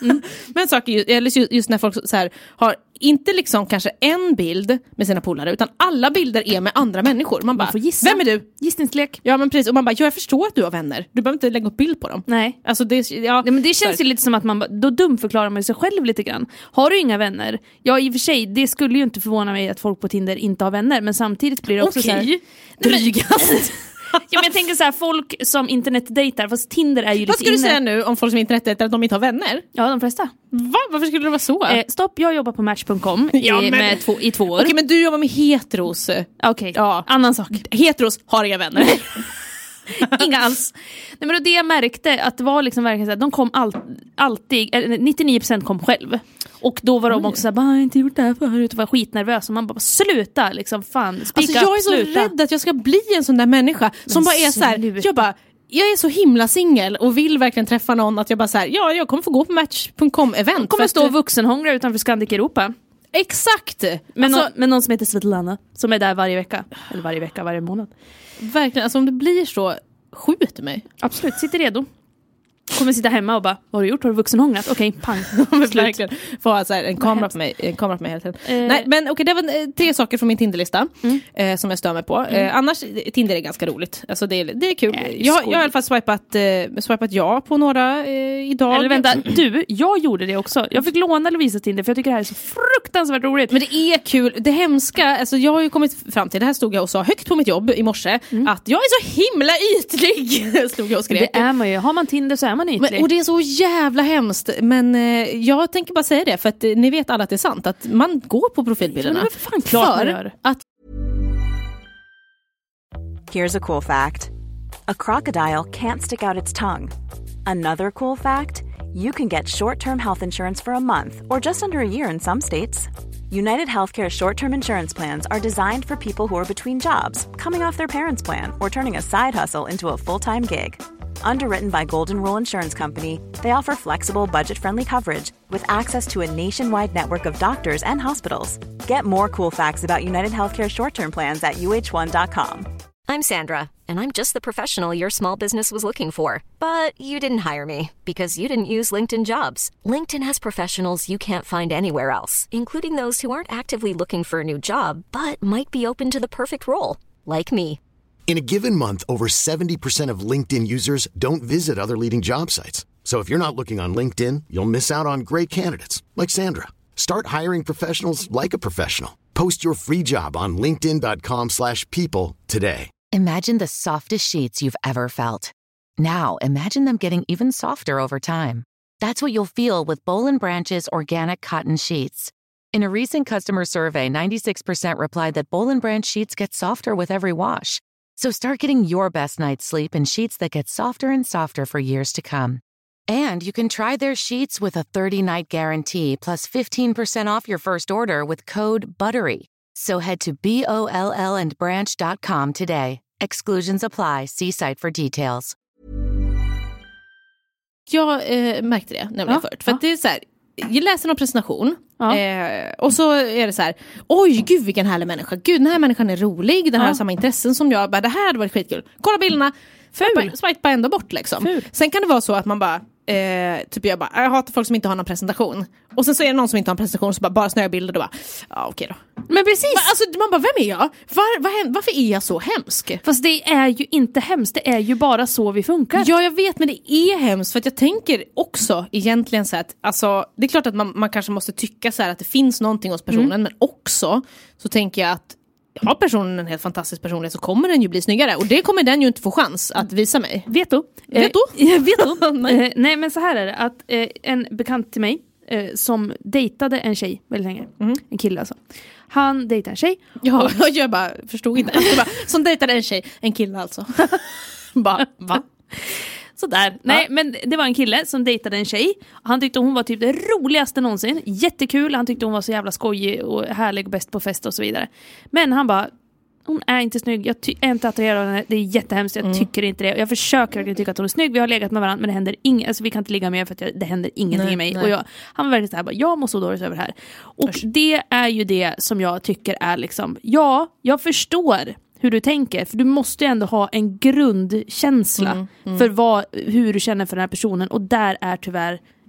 Mm. Men saker just, eller just när folk så här, har inte liksom kanske en bild med sina polare, utan alla bilder är med andra människor. Man bara, man får gissa. Vem är du? Gissningslek. Ja, men precis. Och man bara, ja, jag förstår att du har vänner. Du behöver inte lägga upp bild på dem. Nej. Alltså det, ja, Nej, men det känns ju lite som att man då dumförklarar man sig själv lite grann. Har du inga vänner? Ja, i och för sig, det skulle ju inte förvåna mig att folk på Tinder inte har vänner, men samtidigt blir det också Okej. så här drygast. Ja, men jag tänker så här, folk som internetdejtar, fast Tinder är ju lite vad skulle inne. du säga nu om folk som internetdejtar att de inte har vänner? Ja, de flesta. Va? Varför skulle det vara så? Eh, stopp, jag jobbar på match punkt com i, Ja, men- med två, i två år. Okej, men du jobbar med heteros. Okej, Ja. annan sak. Heteros har inga vänner. Inga alls. Nej, men det jag märkte att det var liksom verkligen så här, de kom all, alltid, eller nittionio procent kom själv. Och då var de också såhär, bara, jag har inte gjort det här förut, och var skitnervös. Och man bara, sluta liksom, fan, speak Alltså, up, jag är så sluta. rädd att jag ska bli en sån där människa som bara är så här, sluta. jag bara, jag är så himla singel och vill verkligen träffa någon att jag bara så här, ja, jag kommer få gå på match punkt com event. De kommer för stå att- vuxenhångla utanför Scandic Europa. Exakt! Men, alltså, nå- men någon som heter Svetlana, som är där varje vecka. Eller varje vecka, varje månad. verkligen, alltså om det blir så, skjut mig. Absolut, sitter redo. Kommer sitta hemma och bara, vad har du gjort? Har du vuxenhånglat? Okej, pang. Slut. Verkligen. Få ha så här, en kamera hemskt. på mig, en kamera på mig hela tiden. Eh. Nej, men okej, det var eh, tre saker från min Tinderlista Mm. eh, som jag stör mig på. Eh, annars, eh, Tinder är ganska roligt. Alltså det är, det är kul. Ja, det är jag, jag har skoj. i alla fall swipat, eh, swipat ja på några eh, idag. Eller vänta, du, jag gjorde det också. Jag fick låna Lovisa Tinder för jag tycker det här är så fruktansvärt roligt. Men det är kul. Det hemska, alltså jag har ju kommit fram till, det här stod jag och sa högt på mitt jobb i morse, att jag är så himla ytlig. Stod jag och skrek. det är man ju. Har man Tinder så är man ytlig. Men, och det är så jävla hemskt. Men eh, jag tänker bara säga det, för att eh, ni vet alla att det är sant. Att man går på profilbilderna. Men det är för fan klart man för gör. att Here's a cool fact. A crocodile can't stick out its tongue. Another cool fact, you can get short-term health insurance for a month or just under a year in some states. United Healthcare short-term insurance plans are designed for people who are between jobs, coming off their parents' plan, or turning a side hustle into a full-time gig. Underwritten by Golden Rule Insurance Company, they offer flexible, budget-friendly coverage with access to a nationwide network of doctors and hospitals. Get more cool facts about United Healthcare short-term plans at U H one dot com. I'm Sandra, and I'm just the professional your small business was looking for. But you didn't hire me because you didn't use LinkedIn Jobs. LinkedIn has professionals you can't find anywhere else, including those who aren't actively looking for a new job, but might be open to the perfect role, like me. In a given month, over seventy percent of LinkedIn users don't visit other leading job sites. So if you're not looking on LinkedIn, you'll miss out on great candidates like Sandra. Start hiring professionals like a professional. Post your free job on linkedin dot com slash people today. Imagine the softest sheets you've ever felt. Now, imagine them getting even softer over time. That's what you'll feel with Boll and Branch's organic cotton sheets. In a recent customer survey, ninety-six percent replied that Boll and Branch sheets get softer with every wash. So start getting your best night's sleep in sheets that get softer and softer for years to come. And you can try their sheets with a thirty-night guarantee plus fifteen percent off your first order with code BUTTERY. So head to B O L L and branch dot com today. Exclusions apply. See site for details. jag eh, märkte det nämligen Ja, förut. För ja. att det är så här, jag läser någon presentation Ja. eh, och så är det så här, oj gud vilken härlig människa, gud den här människan är rolig, den här Ja. har samma intressen som jag, bara, det här hade varit skitkul, kolla bilderna, swipa, swipa ändå bort liksom. Ful. Sen kan det vara så att man bara Eh, typ jag bara, jag hatar folk som inte har någon presentation. Och sen så är det någon som inte har en presentation som bara, bara snöar bilder och bara, ja okej då. Men precis! Men, alltså, man bara, vem är jag? Var, var, varför är jag så hemsk? Fast det är ju inte hemskt, det är ju bara så vi funkar. Ja, jag vet, men det är hemskt. För att jag tänker också egentligen så att, alltså, det är klart att man, man kanske måste tycka så här att det finns någonting hos personen, Mm. men också så tänker jag att har personen en helt fantastisk personlighet så kommer den ju bli snyggare. Och det kommer den ju inte få chans att visa mig. Veto. Veto? Eh, veto. Nej. eh, nej men så här är det, att eh, en bekant till mig eh, som dejtade en tjej väldigt länge, en kille alltså. Han dejtade en tjej. Ja, jag bara förstod inte. Jag bara, som dejtade en tjej, en kille alltså. bara, va? Sådär. Nej, men det var en kille som dejtade en tjej. Han tyckte hon var typ det roligaste någonsin. Jättekul. Han tyckte hon var så jävla skojig och härlig och bäst på fest och så vidare. Men han bara, hon är inte snygg. Jag ty- är inte attraherad av henne. Det är jättehemskt. Jag mm. tycker inte det. Och jag försöker verkligen tycka att hon är snygg. Vi har legat med varandra men det händer inget. Alltså vi kan inte ligga mer för att jag, det händer ingenting nej, i mig. nej. Och jag, han var verkligen så här, bara, jag mår så dåligt över det här. Och Först. det är ju det som jag tycker är liksom, ja, jag förstår hur du tänker, för du måste ju ändå ha en grundkänsla mm, mm. för vad, hur du känner för den här personen, och där är tyvärr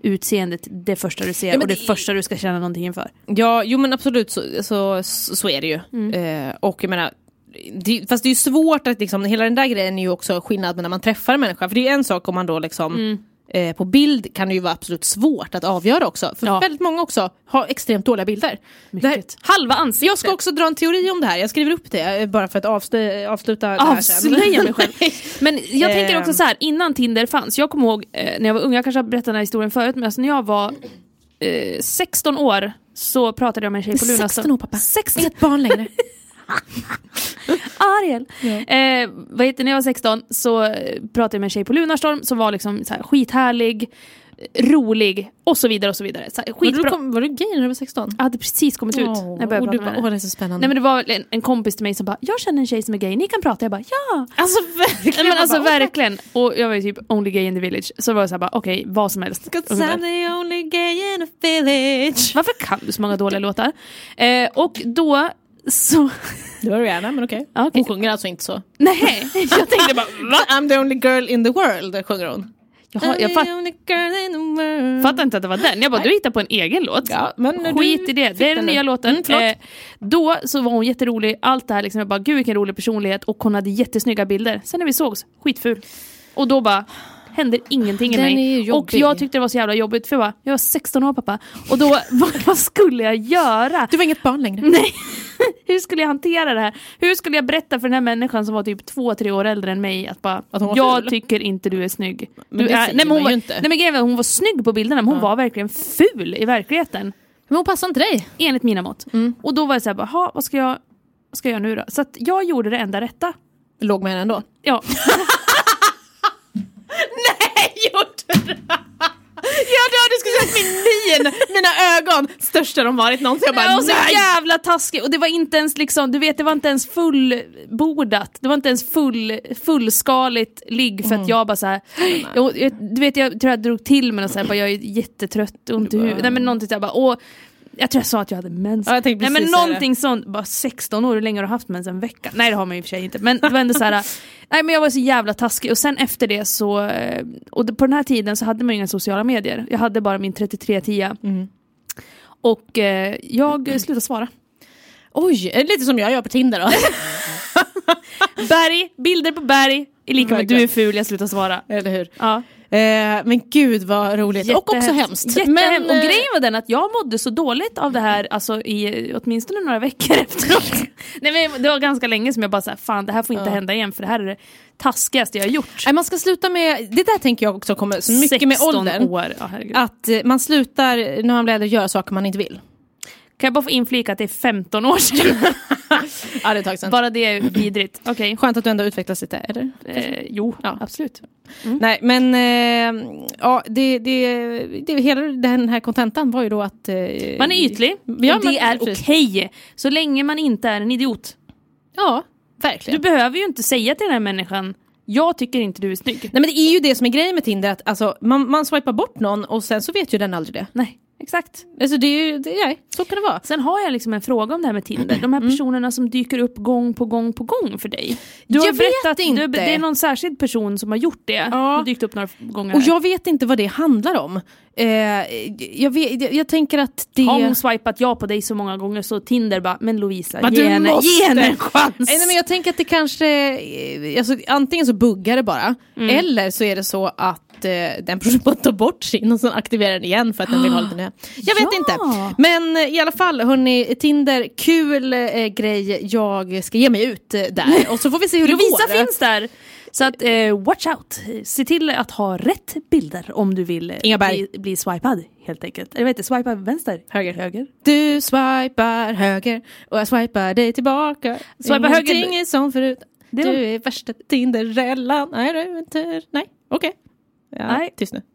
utseendet det första du ser Ja, men och det, det- första du ska känna någonting inför. Ja, jo men absolut så, så, så är det ju. Mm. Eh, och jag menar, det, fast det är ju svårt att liksom, hela den där grejen är ju också skillnad med när man träffar en människa. För det är en sak om man då liksom Mm. eh, på bild kan det ju vara absolut svårt att avgöra också. För Ja. väldigt många också har extremt dåliga bilder. Det här, Mycket. Halva ansiktet. jag ska också dra en teori om det här. Jag skriver upp det eh, bara för att avslö- avsluta det här sen. Avslöja mig själv. Men jag tänker Ehm. också så här, innan Tinder fanns, jag kommer ihåg eh, när jag var ung, jag kanske har berättat den här historien förut, men alltså när jag var eh, sexton år så pratade jag med en tjej på Lunarstorm. sexton år pappa. sexton Inget barn längre. Ariel. Eh, vad heter, när jag var sexton så eh, pratade jag med en tjej på Lunarstorm som var liksom så här skithärlig, rolig och så vidare och så vidare. Så här, Var du, skitbra. kom, var du gay när du var sexton? Jag hade precis kommit ut Åh, när jag började och du prata med bara, åh henne. det är så spännande. Nej men det var en, en kompis till mig som bara, jag känner en tjej som är gay, ni kan prata. Jag bara, ja. Alltså verkligen. Nej, men alltså bara, verkligen. Och jag var ju typ only gay in the village. Så var jag så här bara, okej, okay, vad som helst. "Cause I'm the only gay in a village." Varför kan du så många dåliga låtar? Eh, och då så... Det var Rihanna, men okej. Ja, okej. Hon sjunger alltså inte så. Nej, jag tänkte bara, va? I'm the only girl in the world, sjunger hon. Jaha, jag fatt, I'm the only girl in the world. fattar inte att det var den. Jag bara, du hittar på en egen låt. Ja, men Skit du i det, fick det är den nu. nya låten. Mm, förlåt. eh, då så var hon jätterolig, allt det här liksom, jag bara, gud vilken rolig personlighet. Och hon hade jättesnygga bilder. Sen när vi sågs, skitful. Och då bara, hände ingenting i Den är mig. ju Och jobbig. jag tyckte det var så jävla jobbigt. För jag bara, jag var sexton år pappa. Och då, vad, vad skulle jag göra? Du var inget barn längre. Nej, hur skulle jag hantera det här? Hur skulle jag berätta för den här människan som var typ två, tre år äldre än mig att bara, Att hon var jag ful? tycker inte du är snygg. Men du det är, säger nej, men man hon var, ju inte. Nej men grejen var, hon var snygg på bilderna, men hon Ja. var verkligen ful i verkligheten. Men hon passar inte dig. Enligt mina mått. Mm. Och då var jag så här, bara, "Ha, vad ska jag, vad ska jag göra nu då?" Så att jag gjorde det enda rätta. Låg med henne ändå. Ja. Nej, gjorde du? Ja, då, du skulle sett min min, mina ögon, största de varit någonsin. Jag bara, Det var så nej! jävla taskigt. Och det var inte ens liksom, du vet, det var inte ens fullbordat. Det var inte ens full, fullskaligt ligg för att jag bara så här, jag, jag, du vet, jag tror jag drog till mig och så här, bara, jag är jättetrött, ont i huvudet. Nej men någonting så här, bara, åh, jag tror jag sa att jag hade mens. Ja, jag tänkte Nej men precis säga någonting sånt, bara sexton år, hur länge har du haft mens? En vecka? Nej det har man ju i och för sig inte. Men det var ändå så här, nej men jag var så jävla taskig. Och sen efter det så, och på den här tiden så hade man ju inga sociala medier. Jag hade bara min trettiotre tio. Mm. Och eh, jag slutade svara. Oj, är det lite som jag gör på Tinder då? Berg, bilder på berg är lika med Verkligen. du är ful, jag slutar svara. Eller hur? Ja. Eh, men gud vad roligt. Och också hemskt. Jättehemskt. Men, Och eh, grejen var den att jag mådde så dåligt av det här, alltså i åtminstone några veckor efteråt. Nej men det var ganska länge som jag bara sa, fan det här får inte Ja. hända igen, för det här är det taskigaste jag har gjort. nej, man ska sluta med, det där tänker jag också kommer så mycket med sexton åldern. år. Ja, herregud. Att eh, man slutar när man blir äldre göra saker man inte vill. Kan jag bara få inflika att det är femton år sedan? Ja, det är ett tag sedan. Bara det är vidrigt. Okej. Skönt att du ändå utvecklas lite, eller? Eh, jo, Ja. absolut. Nej, men eh, ja, det, det, det, hela den här kontentan var ju då att... Eh, Man är ytlig, Ja, och man- det är precis. okej. Så länge man inte är en idiot. Ja, Du verkligen. behöver ju inte säga till den här människan, jag tycker inte du är snygg. Nej, men det är ju det som är grejen med Tinder, att alltså, man, man swipar bort någon och sen så vet ju den aldrig det. Nej, exakt. Alltså det är ju, det, nej, så kan det vara. Sen har jag liksom en fråga om det här med Tinder. De här personerna som dyker upp gång på gång på gång för dig. Du har Jag berättat, vet inte. Du, det är någon särskild person som har gjort det. Ja. Och dykt upp några gånger. Och här. jag vet inte vad det handlar om. Eh, jag, vet, jag, jag tänker att det... Har hon swipat ja på dig så många gånger så Tinder bara, men Lovisa, Men ge du henne, måste. ge henne en chans. Nej, men jag tänker att det kanske, eh, alltså, antingen så buggar det bara, eller så är det så att eh, den personen tar bort sin och sen aktiverar den igen för att den vill ha lite nya. Jag vet Ja. inte. Men eh, i alla fall, hörni, Tinder, kul eh, grej, jag ska ge mig ut eh, där. Och så får vi se hur det Lovisa går. finns där. Så att, eh, watch out. Se till att ha rätt bilder om du vill eh, Inga berg. bli, bli swipad, helt enkelt. Eller vet du, swipa vänster. Höger. Höger. Du swipar höger och jag swipar dig tillbaka. Swipa höger. Ingenting är som förut. Det Du var- är värsta Tinderrällan. Nej, du är inte... Nej, okej. Ja, Nej. tyst nu.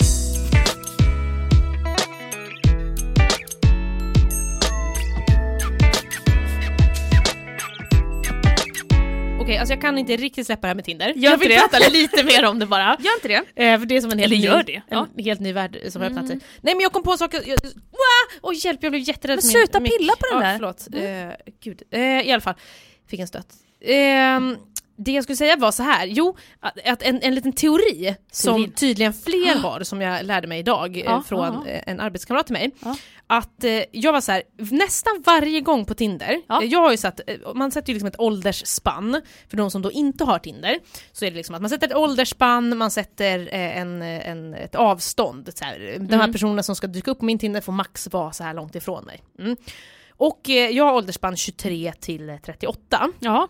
Okej, alltså jag kan inte riktigt släppa det här med Tinder. Gör jag inte vill det. prata lite mer om det bara. Gör inte det? Eh, för det är som en helt, Eller ny, gör det, ja. en helt ny värld som har öppnat sig. Nej, men jag kom på saker... Jag, Wah! Oj, hjälp, jag blev jätterädd. Men för sluta min- pilla på den ja, där. Förlåt. Eh, gud. Eh, I alla fall, fick en stöt. Eh, det jag skulle säga var så här. Jo, att, att en, en liten teori som Teorin. tydligen fler har, som jag lärde mig idag Ja, eh, från ja, ja. eh, en arbetskamrat till mig. Ja. Att eh, jag var så här, nästan varje gång på Tinder, Ja. eh, jag har ju satt, eh, man sätter ju liksom ett åldersspann för de som då inte har Tinder. Så är det liksom att man sätter ett åldersspann, man sätter eh, en, en, ett avstånd. Så här. De här Mm. personerna som ska dyka upp på min Tinder får max vara så här långt ifrån mig. Mm. Och eh, jag har åldersspann tjugotre till trettioåtta. Ja.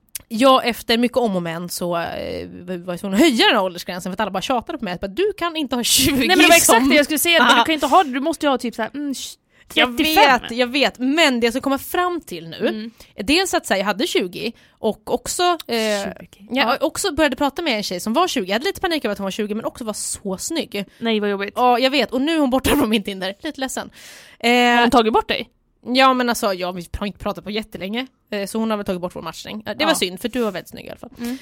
Ja, efter mycket om och men så eh, var jag tvungen att höja den här åldersgränsen för att alla bara tjatade på mig att du kan inte ha tjugo. Nej men det var exakt som... det jag skulle säga, Ah. du kan inte ha det, du måste ju ha typ såhär mm, Jag trettiofem. vet, jag vet, men det jag ska komma fram till nu Mm. är dels att så här, jag hade tjugo och också, eh, tjugo. jag också började prata med en tjej som var tjugo. Jag hade lite panik över att hon var tjugo men också var så snygg. Nej vad jobbigt. Ja, jag vet, och nu är hon borta från min Tinder, lite ledsen. Eh, Har hon tagit bort dig? Ja men alltså, ja, vi har inte pratat på jättelänge eh, så hon har väl tagit bort vår matchning. Det Ja. var synd för du var väldigt snygg i alla fall. Mm.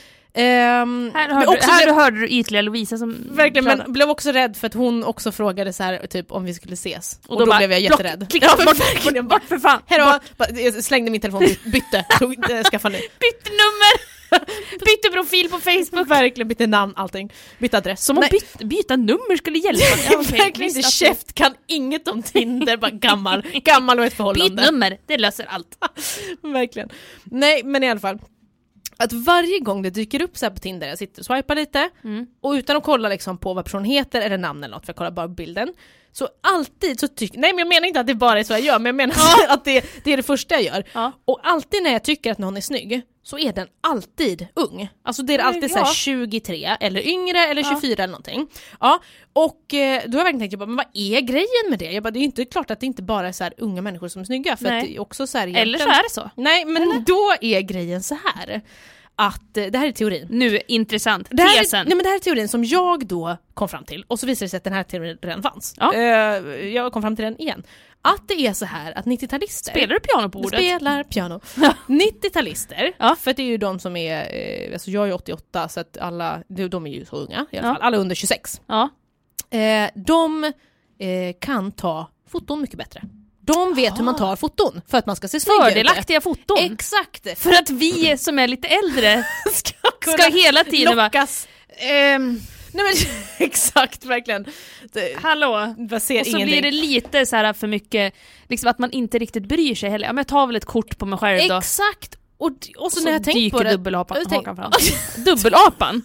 Ehm, Här men hörde, också du, här blev- hörde du ytliga Lovisa som Verkligen, pratar. men blev också rädd för att hon också frågade så här, typ om vi skulle ses. Och, då då, bara, blev jag block, jätterädd. klicka, Ja, bort, verkligen, bort för fan. Hejdå! Bara, jag slängde min telefon, by- bytte, tog, äh, skaffa ny. Bytte nummer! Bytte profil på Facebook. Verkligen, bytte namn, allting. Bytte adress. Som om Nej, byt, byta nummer skulle hjälpa. Ja, okej, verkligen visst inte. att- Käft kan inget om Tinder, bara gammal. Gammal och ett Byt förhållande. nummer, det löser allt. Verkligen. Nej, men i alla fall. Att varje gång det dyker upp så här på Tinder, jag sitter och swipar lite Mm. och utan att kolla liksom på vad personen heter eller namn eller något, för jag kollar bara på bilden. Så alltid så tycker, nej men jag menar inte att det bara är så jag gör, men jag menar att det, det är det första jag gör. Ja. Och alltid när jag tycker att någon är snygg så är den alltid ung. Alltså det är alltid Ja. så här tjugotre eller yngre eller Ja. tjugofyra eller någonting. Ja, och eh, då har jag verkligen tänkt, jag bara, men vad är grejen med det? Jag bara, det är ju inte klart att det inte bara är så här unga människor som är snygga, för Nej. att det är också så här Eller så egentligen- är det så. Nej, men då är grejen så här att eh, det här är teorin. Nu, intressant. Det här, är, Tesen. nej, men det här är teorin som jag då kom fram till, och så visade det sig att den här teorin redan fanns. Ja. Eh, jag kom fram till den igen. Att det är så här att nittio-talister Spelar du piano på bordet? spelar piano. nittio-talister, Ja. för det är ju de som är, eh, alltså jag är åttioåtta så att alla, de är ju så unga i alla Ja. fall, alla under tjugosex. Ja. Eh, de eh, kan ta foton mycket bättre. De vet hur man tar foton för att man ska se snygg ut. Fördelaktiga foton. Exakt. För att vi som är lite äldre ska, ska hela tiden bara, lockas. ehm, Nej men exakt, verkligen. Det, hallå. jag ser Och så ingenting. blir det lite så här för mycket, liksom att man inte riktigt bryr sig heller. Ja, men jag tar väl ett kort på mig själv då. Exakt. Och, och så, Så när jag tänkt dyker på det. dubbelapan jag tänk- hakan fram. Dubbelapan?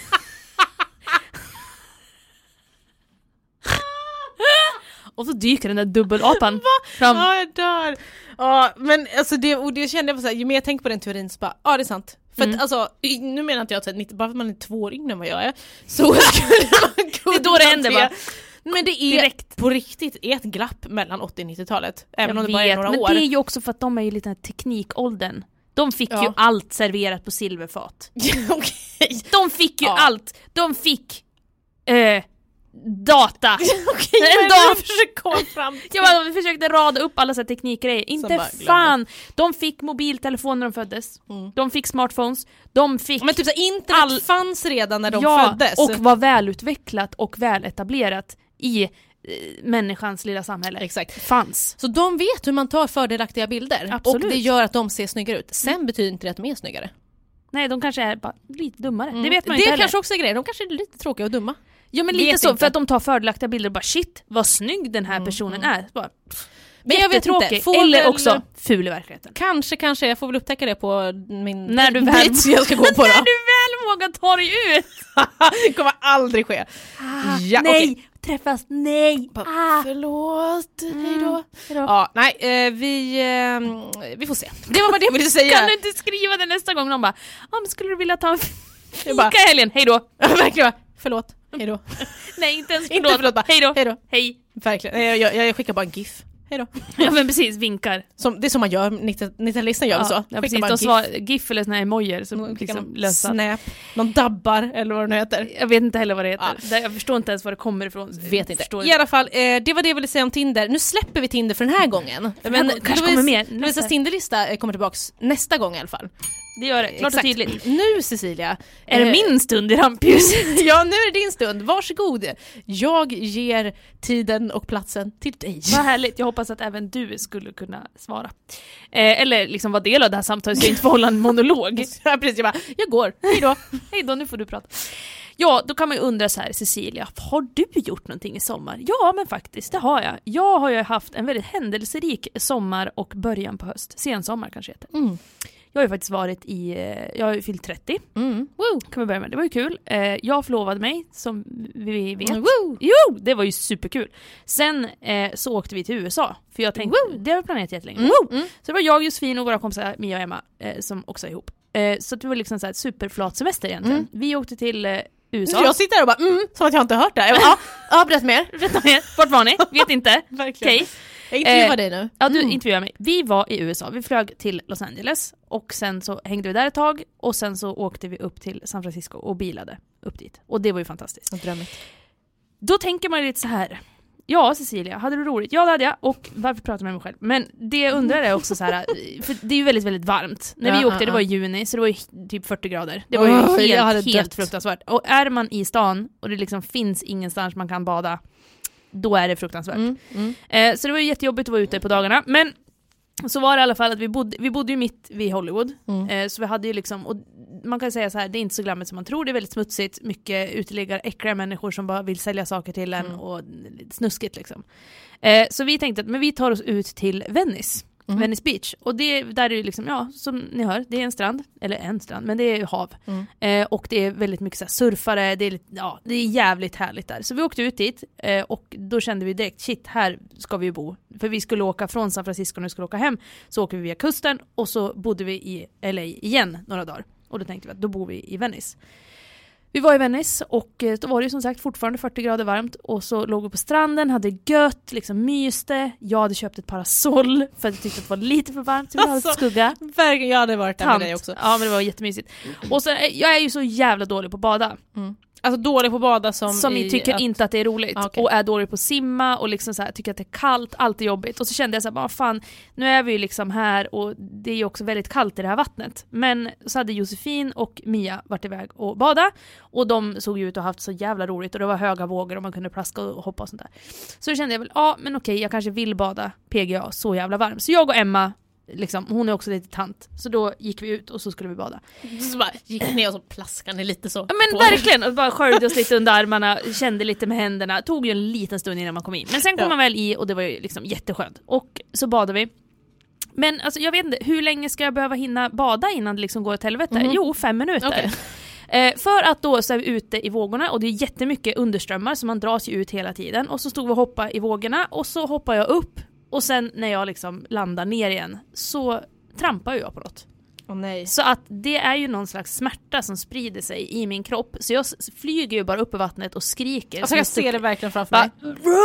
Och så dyker den där dubbelapan fram. Ja, jag dör. Ja, men alltså det, och det kände jag på så här, ju mer jag tänker på den teorin så bara, ja det är sant. För Mm. att alltså, i- nu menar inte jag att bara för att man är två år yngre än vad jag är, så skulle man kunna Det är då det händer, se- va? Men det är Direkt. på riktigt är ett glapp mellan åttio och nittio-talet. Även Jag om det bara är vet, några men år. det är ju också för att de är ju lite teknikåldern. De fick Ja. ju allt serverat på silverfat. Okej. De fick ju Ja. allt. De fick eh, data. Okej, En men dag- jag försöker komma fram till. Jag bara, vi försökte rada upp alla så här teknikgrejer. Inte bara glömde. fan. De fick mobiltelefoner när de föddes. Mm. De fick smartphones. De fick Men typ så här, internet All- fanns redan när de ja, föddes. och var välutvecklat och väletablerat i eh, människans lilla samhälle. Exakt. Fanns. Så de vet hur man tar fördelaktiga bilder. Absolut. Och det gör att de ser snyggare ut. Sen betyder inte det att de är snyggare. Nej, de kanske är bara lite dummare. Mm. Det vet man det inte är heller. kanske också är grejer. De kanske är lite tråkiga och dumma. Ja men Vet lite så, inte. för att de tar fördelaktiga bilder och bara shit, vad snygg den här Mm, personen mm. är. Bara, Men jag vet jättetråkig. inte. Får Eller väl- också ful i verkligheten. Kanske, kanske. Jag får väl upptäcka det på min När du väl- dejt jag ska gå på då. När du väl vågar ta dig ut! Det kommer aldrig ske. Ja, nej, okej. träffas, nej. Bara, Ah. Förlåt, hejdå. Hejdå. Ja, nej, eh, vi, eh, vi får se. Det var bara det jag ville säga. Kan du inte skriva det nästa gång? De bara, ah, men skulle du vilja ta en Jag bara- fika i helgen? Hej då. Verkligen bara, förlåt, hejdå. Nej, inte ens Inte förlåt. förlåt, bara, Hej då. hejdå. Hej. Verkligen, jag, jag, jag skickar bara en gif. Hejdå. Ja men precis, vinkar. Som, det är som man gör, nittio-talisten gör väl så. Ja, Skickar precis. bara De en svar, GIF eller såna här emojier som Skickar liksom någon lösa. Snap, någon dabbar eller vad det nu heter. Jag vet inte heller vad det heter. Ja. Där- Jag förstår inte ens var det kommer ifrån. Vet inte. Förstår I alla fall, eh, det var det jag ville säga om Tinder. Nu släpper vi Tinder för den här gången. Men kanske Louise- kommer mer Louisas nästa. Tinderlista eh, kommer tillbaks nästa gång i alla fall. Det gör det, klart och tydligt. Nu Cecilia. Är det min stund i rampljuset? Ja, nu är det din stund. Varsågod. Jag ger tiden och platsen till dig. Vad härligt. Jag hoppas att även du skulle kunna svara. Eh, eller liksom vara del av det här samtalet så jag inte får hålla en monolog. Ja, precis. Jag bara, jag går. Hej då. Hej då, nu får du prata. Ja, då kan man ju undra så här, Cecilia, har du gjort någonting i sommar? Ja, men faktiskt, det har jag. Jag har ju haft en väldigt händelserik sommar och början på höst. Sensommar kanske heter. Mm. Jag har ju faktiskt varit i, jag har ju fyllt trettio. Mm. Woo, kan vi börja med. Det var ju kul. Jag förlovade mig, som vi vet. Woo. Jo, det var ju superkul. Sen eh, så åkte vi till U S A. För jag tänkte, Woo. det har vi planerat jättelänge. Mm. Woo. Mm. Så det var jag, Josefin och våra kompisar Mia och Emma eh, som också är ihop. Eh, så det var liksom så här superflat semester egentligen. Mm. Vi åkte till eh, U S A. Jag sitter där och bara, mm, som att jag inte har hört det. Jag bara, ja, ja, berätta mer. Berätta mer. Vart var ni? Vet inte. Verkligen. Okay. Jag intervjuar eh, dig nu. Ja, du mm. intervjuar mig. Vi var i U S A. Vi flög till Los Angeles. Och sen så hängde vi där ett tag. Och sen så åkte vi upp till San Francisco och bilade upp dit. Och det var ju fantastiskt. Drömmigt. Då tänker man lite så här. Ja, Cecilia, hade du roligt? Ja, det hade jag. Och varför pratar jag med mig själv? Men det jag undrar är också så här, för det är ju väldigt, väldigt varmt. När vi ja, åkte, ja, det var i juni, så det var ju typ fyrtio grader. Det var ju oh, helt, helt fruktansvärt. Och är man i stan och det liksom finns ingenstans man kan bada, då är det fruktansvärt. Mm, mm. Eh, så det var ju jättejobbigt att vara ute på dagarna. Men så var det i alla fall att vi bodde, vi bodde ju mitt vid Hollywood. Mm. Eh, så vi hade ju liksom, och man kan säga så här, det är inte så glammigt som man tror. Det är väldigt smutsigt, mycket uteliggare, äckliga människor som bara vill sälja saker till en mm. och snuskigt liksom. Eh, så vi tänkte att men vi tar oss ut till Venice. Mm. Venice Beach. Och det där är ju liksom, ja, som ni hör, det är en strand. Eller en strand, men det är hav. Mm. Eh, och det är väldigt mycket så här, surfare. Det är, ja, det är jävligt härligt där. Så vi åkte ut dit eh, och då kände vi direkt, shit, här ska vi ju bo. För vi skulle åka från San Francisco när vi skulle åka hem. Så åker vi via kusten och så bodde vi i L A igen några dagar. Och då tänkte vi att då bor vi i Venice. Vi var i Venice och då var det ju som sagt fortfarande fyrtio grader varmt och så låg vi på stranden, hade gött, liksom myste. Jag hade köpt ett parasoll för att jag tyckte att det var lite för varmt så vi alltså, hade skugga. Verkligen, jag hade varit där med dig också. Ja, men det var jättemysigt. Och så, jag är ju så jävla dålig på att bada. Mm. Alltså dålig på att bada som Som i tycker att... inte att det är roligt. Ah, okay. Och är dålig på att simma och liksom så här, tycker att det är kallt, allt är jobbigt. Och så kände jag så här, bara fan, nu är vi ju liksom här och det är ju också väldigt kallt i det här vattnet. Men så hade Josefin och Mia varit iväg och bada. Och de såg ju ut att ha haft så jävla roligt och det var höga vågor och man kunde plaska och hoppa och sånt där. Så då kände jag väl, ja men okej, jag kanske vill bada P G A så jävla varm. Så jag och Emma, liksom, hon är också lite tant. Så då gick vi ut och så skulle vi bada. Så bara gick ner och så plaskade ni lite så. Ja, men verkligen, och bara sköljde oss lite under armarna, kände lite med händerna. Tog ju en liten stund innan man kom in. Men sen kom ja. man väl i och det var ju liksom jätteskönt. Och så badade vi. Men alltså jag vet inte, hur länge ska jag behöva hinna bada innan det liksom går åt helvete? Mm-hmm. Jo, fem minuter. Okay. Eh, för att då så är vi ute i vågorna och det är jättemycket underströmmar så man dras ju ut hela tiden. Och så stod vi och hoppade i vågorna och så hoppar jag upp. Och sen när jag liksom landar ner igen så trampar jag på något. Oh, nej. Så att det är ju någon slags smärta som sprider sig i min kropp. Så jag flyger ju bara upp i vattnet och skriker. Alltså jag ser det verkligen framför mig.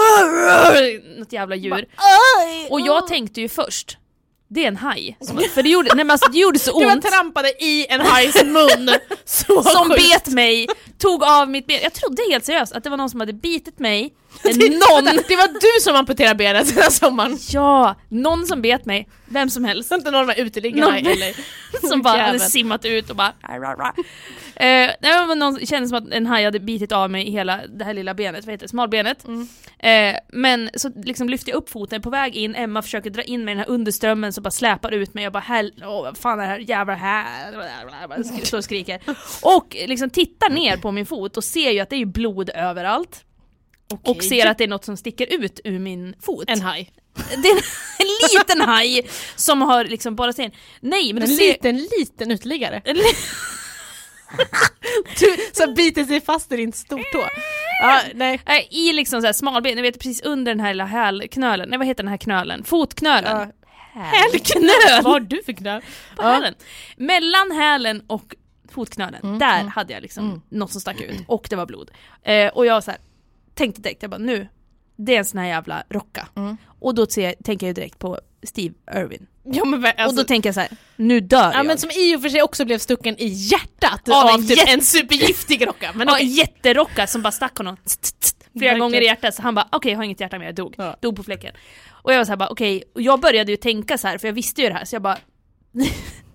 Bara, något jävla djur. Bara, och jag tänkte ju först, det är en haj. Som, för det gjorde, nej, men alltså, det gjorde så ont. Du trampade i en hajs mun. Så som sjukt. bet mig, tog av mitt ben. Jag trodde helt seriöst att det var någon som hade bitit mig. Någon. Det var du som amputerade benet den här sommaren. Ja, någon som bet mig. Vem som helst. Inte någon med uteliggarna någon eller som bara hade simmat ut och bara eh, det var någon kändes som att en haj hade bitit av mig i hela det här lilla benet, vad heter det, smalbenet. Mm. Eh, men så liksom lyfte jag upp foten på väg in. Emma försöker dra in mig i den här underströmmen så bara släpar ut mig och bara hell, åh, vad fan är det här jävla här, så skriker. Och liksom tittar ner på min fot och ser ju att det är ju blod överallt. Okay. Och ser att det är något som sticker ut ur min fot. En haj. Det är en liten haj som har liksom bara sen. Nej, men en ser... liten, liten uteliggare. Du så biter sig fast i din stortå. Ja, nej. I liksom så här smalben, ni vet precis under den här lilla hälknölen. Nej, vad heter den här knölen? Fotknölen. Ja. Hälknöl. Vad har du för knöl? På ja. hälen. Mellan hälen och fotknölen. Mm. Där mm. hade jag liksom mm. något som stack ut. Och det var blod. Eh, och jag så här tänkte direkt, jag bara nu, det är en sån här jävla rocka. Mm. Och då ser jag, tänker jag direkt på Steve Irwin. Ja, men, alltså, och då tänker jag så här, nu dör ja, jag. Men som i och för sig också blev stucken i hjärtat av, av en, typ jätt... en supergiftig rocka. Men ja, okay. en jätterocka som bara stack honom flera Verkligen. gånger i hjärtat. Så han bara, okej, okay, jag har inget hjärta mer, jag dog. Ja. Dog på fläcken. Och jag var så här bara, okej, okay. Och jag började ju tänka så här, för jag visste ju det här. Så jag bara,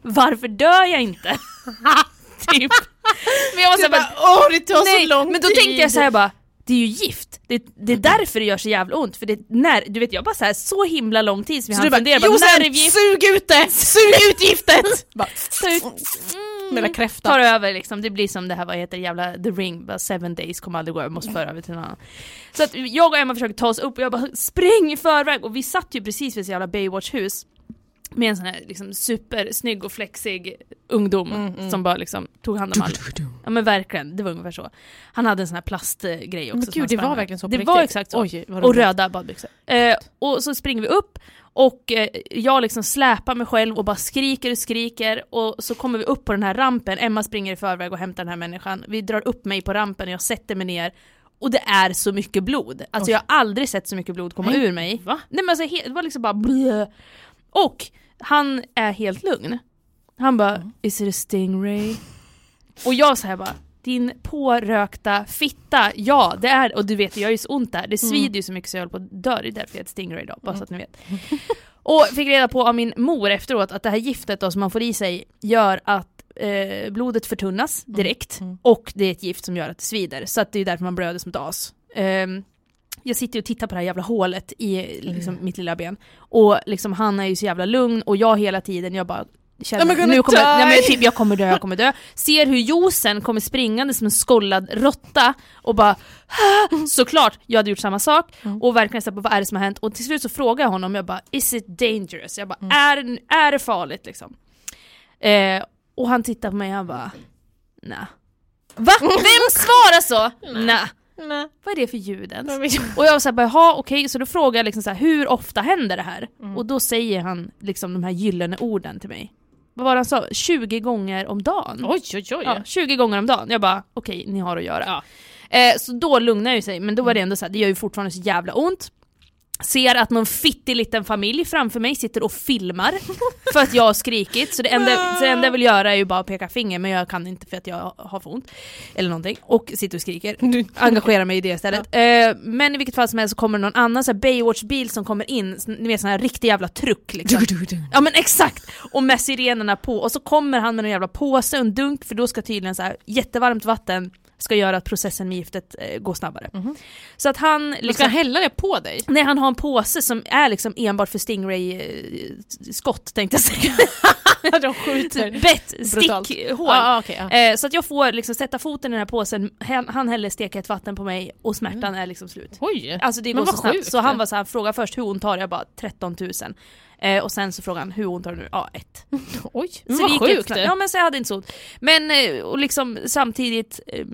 varför dör jag inte? Typ. Men jag var så bara, bara, åh det tar nej, så lång men då tid. tänkte jag så här bara, det är ju gift. Det, det är därför det gör så jävla ont. För det, när, du vet jag bara så här, så himla lång tid som jag så hann fundera. Bara, när är vi gift? Sug ut det! Sug ut giftet! bara, Ta ut, med mm, kräfta. tar över liksom. Det blir som det här, vad heter det, jävla The Ring. Bara seven days kommer aldrig gå, jag måste föra över till någon annan. Så att jag och Emma försöker ta oss upp och jag bara, spring i förväg. Och vi satt ju precis vid ett jävla Baywatch-hus. Med en sån här liksom supersnygg och flexig ungdom mm, mm. som bara liksom tog hand om allt. Ja men verkligen, det var ungefär så. Han hade en sån här plastgrej också. Men gud, det var verkligen så på Det riktigt. var exakt så. Oj, och röda badbyxor. Eh, och så springer vi upp och eh, jag liksom släpar mig själv och bara skriker och skriker. Och så kommer vi upp på den här rampen. Emma springer i förväg och hämtar den här människan. Vi drar upp mig på rampen och jag sätter mig ner. Och det är så mycket blod. Alltså Oj. jag har aldrig sett så mycket blod komma Nej. ur mig. Va? Nej men alltså, he- det var liksom bara blö. Och han är helt lugn. Han bara, mm. is it a stingray? Och jag säger bara, din pårökta fitta. Ja, det är, och du vet, jag är ju så ont där. Det svider mm. ju så mycket så jag håller på att dö. Det är därför jag är ett stingray då, bara mm. så att ni vet. Och fick reda på av min mor efteråt att det här giftet då, som man får i sig gör att eh, blodet förtunnas direkt. Mm. Mm. Och det är ett gift som gör att det svider. Så att det är därför man blöder som ett as. Um, Jag sitter och tittar på det här jävla hålet i liksom, mm. mitt lilla ben. Och liksom, han är ju så jävla lugn. Och jag hela tiden, jag bara känner, nu kommer, nej, men typ, jag kommer dö, jag kommer dö. Ser hur Josen kommer springande som en skollad råtta. Och bara, Hah! Såklart, jag hade gjort samma sak. Mm. Och verkligen så här, vad är det som har hänt? Och till slut så frågar jag honom, jag bara, is it dangerous? Jag bara, mm. är, är det farligt liksom? Eh, och han tittar på mig och han bara, nej. Va? Vem svarar så? Nej. Nej. Vad är det för ljuden? Och jag var såhär, jaha okej, okay. Så då frågar jag liksom så här, hur ofta händer det här? Mm. Och då säger han liksom de här gyllene orden till mig. Vad var det han sa? tjugo gånger om dagen. Oj, oj, oj. Ja, tjugo gånger om dagen. Jag bara, okej, okay, ni har att göra. Ja. Eh, så då lugnar jag ju sig, men då var det ändå så här, det gör ju fortfarande så jävla ont. Ser att någon fittig liten familj framför mig sitter och filmar för att jag har skrikit. Så det enda, så det enda jag vill göra är ju bara att peka finger, men jag kan inte för att jag har för ont eller någonting. Och sitter och skriker. Engagerar mig i det istället. Ja. Eh, men i vilket fall som helst så kommer någon annan så här Baywatch-bil som kommer in. Ni vet, sån här riktig jävla truck liksom. Ja men exakt. Och med sirenerna på. Och så kommer han med en jävla påse och en dunk, för då ska tydligen så här jättevarmt vatten ska göra att processen med giftet eh, går snabbare. Mm-hmm. Så att han liksom, ska han hälla det på dig? Nej, han har en påse som är liksom enbart för stingray eh, skott, tänkte jag säga. De skjuter. Bett, stickhål. Ah, okay, ah. eh, så att jag får liksom sätta foten i den här påsen. Han, han häller stekhett vatten på mig och smärtan mm. är liksom slut. Oj. Alltså det går så snabbt. Sjukt. Så han var så här, fråga först hur ont har jag, bara tretton tusen. Eh, och sen så frågade han, hur ont har du nu? Ja, ett. Oj, men så vad sjukt. Ja, men så jag hade inte så ont. Men eh, och liksom samtidigt eh,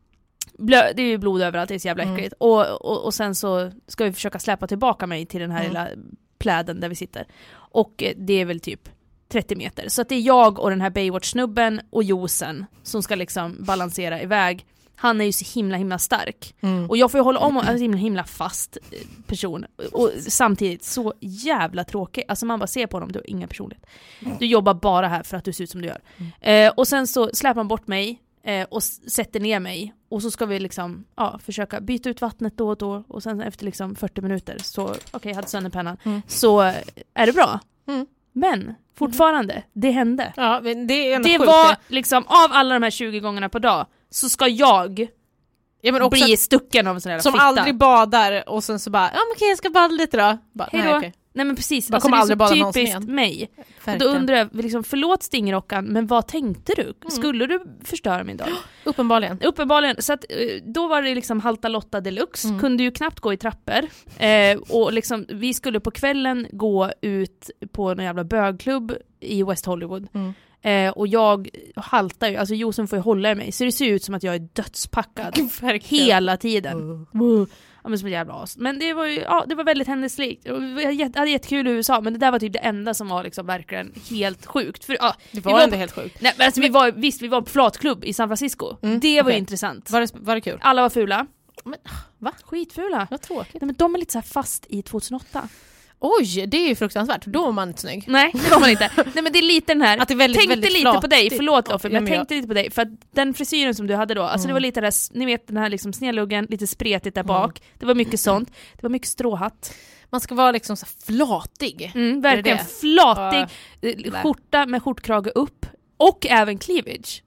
blö, det är ju blod överallt, det är så jävla äckligt. Mm. Och, och, och sen så ska vi försöka släppa tillbaka mig till den här mm. lilla pläden där vi sitter. Och eh, det är väl typ trettio meter. Så att det är jag och den här Baywatch-snubben och Josen som ska liksom balansera iväg. Han är ju så himla himla stark. Mm. Och jag får ju hålla om och en himla himla fast person. Och samtidigt så jävla tråkig. Alltså man bara ser på honom, du har ingen personlighet. Du jobbar bara här för att du ser ut som du gör. Mm. Eh, och sen så släpper man bort mig eh, och s- sätter ner mig. Och så ska vi liksom ja, försöka byta ut vattnet då och då. Och sen efter liksom fyrtio minuter så, okej, okay, jag hade sönder pennan. Mm. Så är det bra. Mm. Men fortfarande, mm. det hände. Ja, men det är det var liksom, av alla de här tjugo gångerna på dag så ska jag ja, men också bli stucken av en sån här som fitta. aldrig badar och sen så bara, ja men okej, jag ska bada lite då. Bara, Hej då. Nej, okay. nej men precis, alltså, det är så typiskt mig. Och då undrar jag, liksom, förlåt Stingrockan, men vad tänkte du? Mm. Skulle du förstöra min dag? Uppenbarligen. Uppenbarligen. Så att, då var det liksom halta Lotta deluxe. Mm. Kunde ju knappt gå i trappor. Eh, och liksom, vi skulle på kvällen gå ut på en jävla bögklubb i West Hollywood. Mm. Eh, och jag haltar ju, alltså Josef får ju hålla i mig. Så det ser ut som att jag är dödspackad hela tiden. Mm. Ja, men som ett jävla as. Men det var ju, ja, det var väldigt händelserikt. Jag hade jättekul i U S A, men det där var typ det enda som var liksom verkligen helt sjukt. För, ja, det var, var inte helt sjukt. Nej, men alltså, vi var, visst, vi var på flatklubb i San Francisco. Mm, det var okay. intressant. Var det, var det kul? Alla var fula. Men, va? Skitfula. Vad tråkigt. Nej, men de är lite så här fast i tjugohundraåtta. Oj, det är ju fruktansvärt. Då var man inte snygg. Nej, det var man inte. Nej, men det är lite den här. Att det är väldigt, tänkte väldigt lite flat. på dig, förlåt Loffe, men jag jag tänkte lite på dig. För att den frisyren som du hade då, alltså mm. det var lite där, ni vet den här liksom snedluggen, lite spretigt där bak. Mm. Det var mycket sånt. Det var mycket stråhatt. Man ska vara liksom så flatig. Mm, verkligen det det? flatig. Uh, skjorta med skjortkrage upp. Och även cleavage.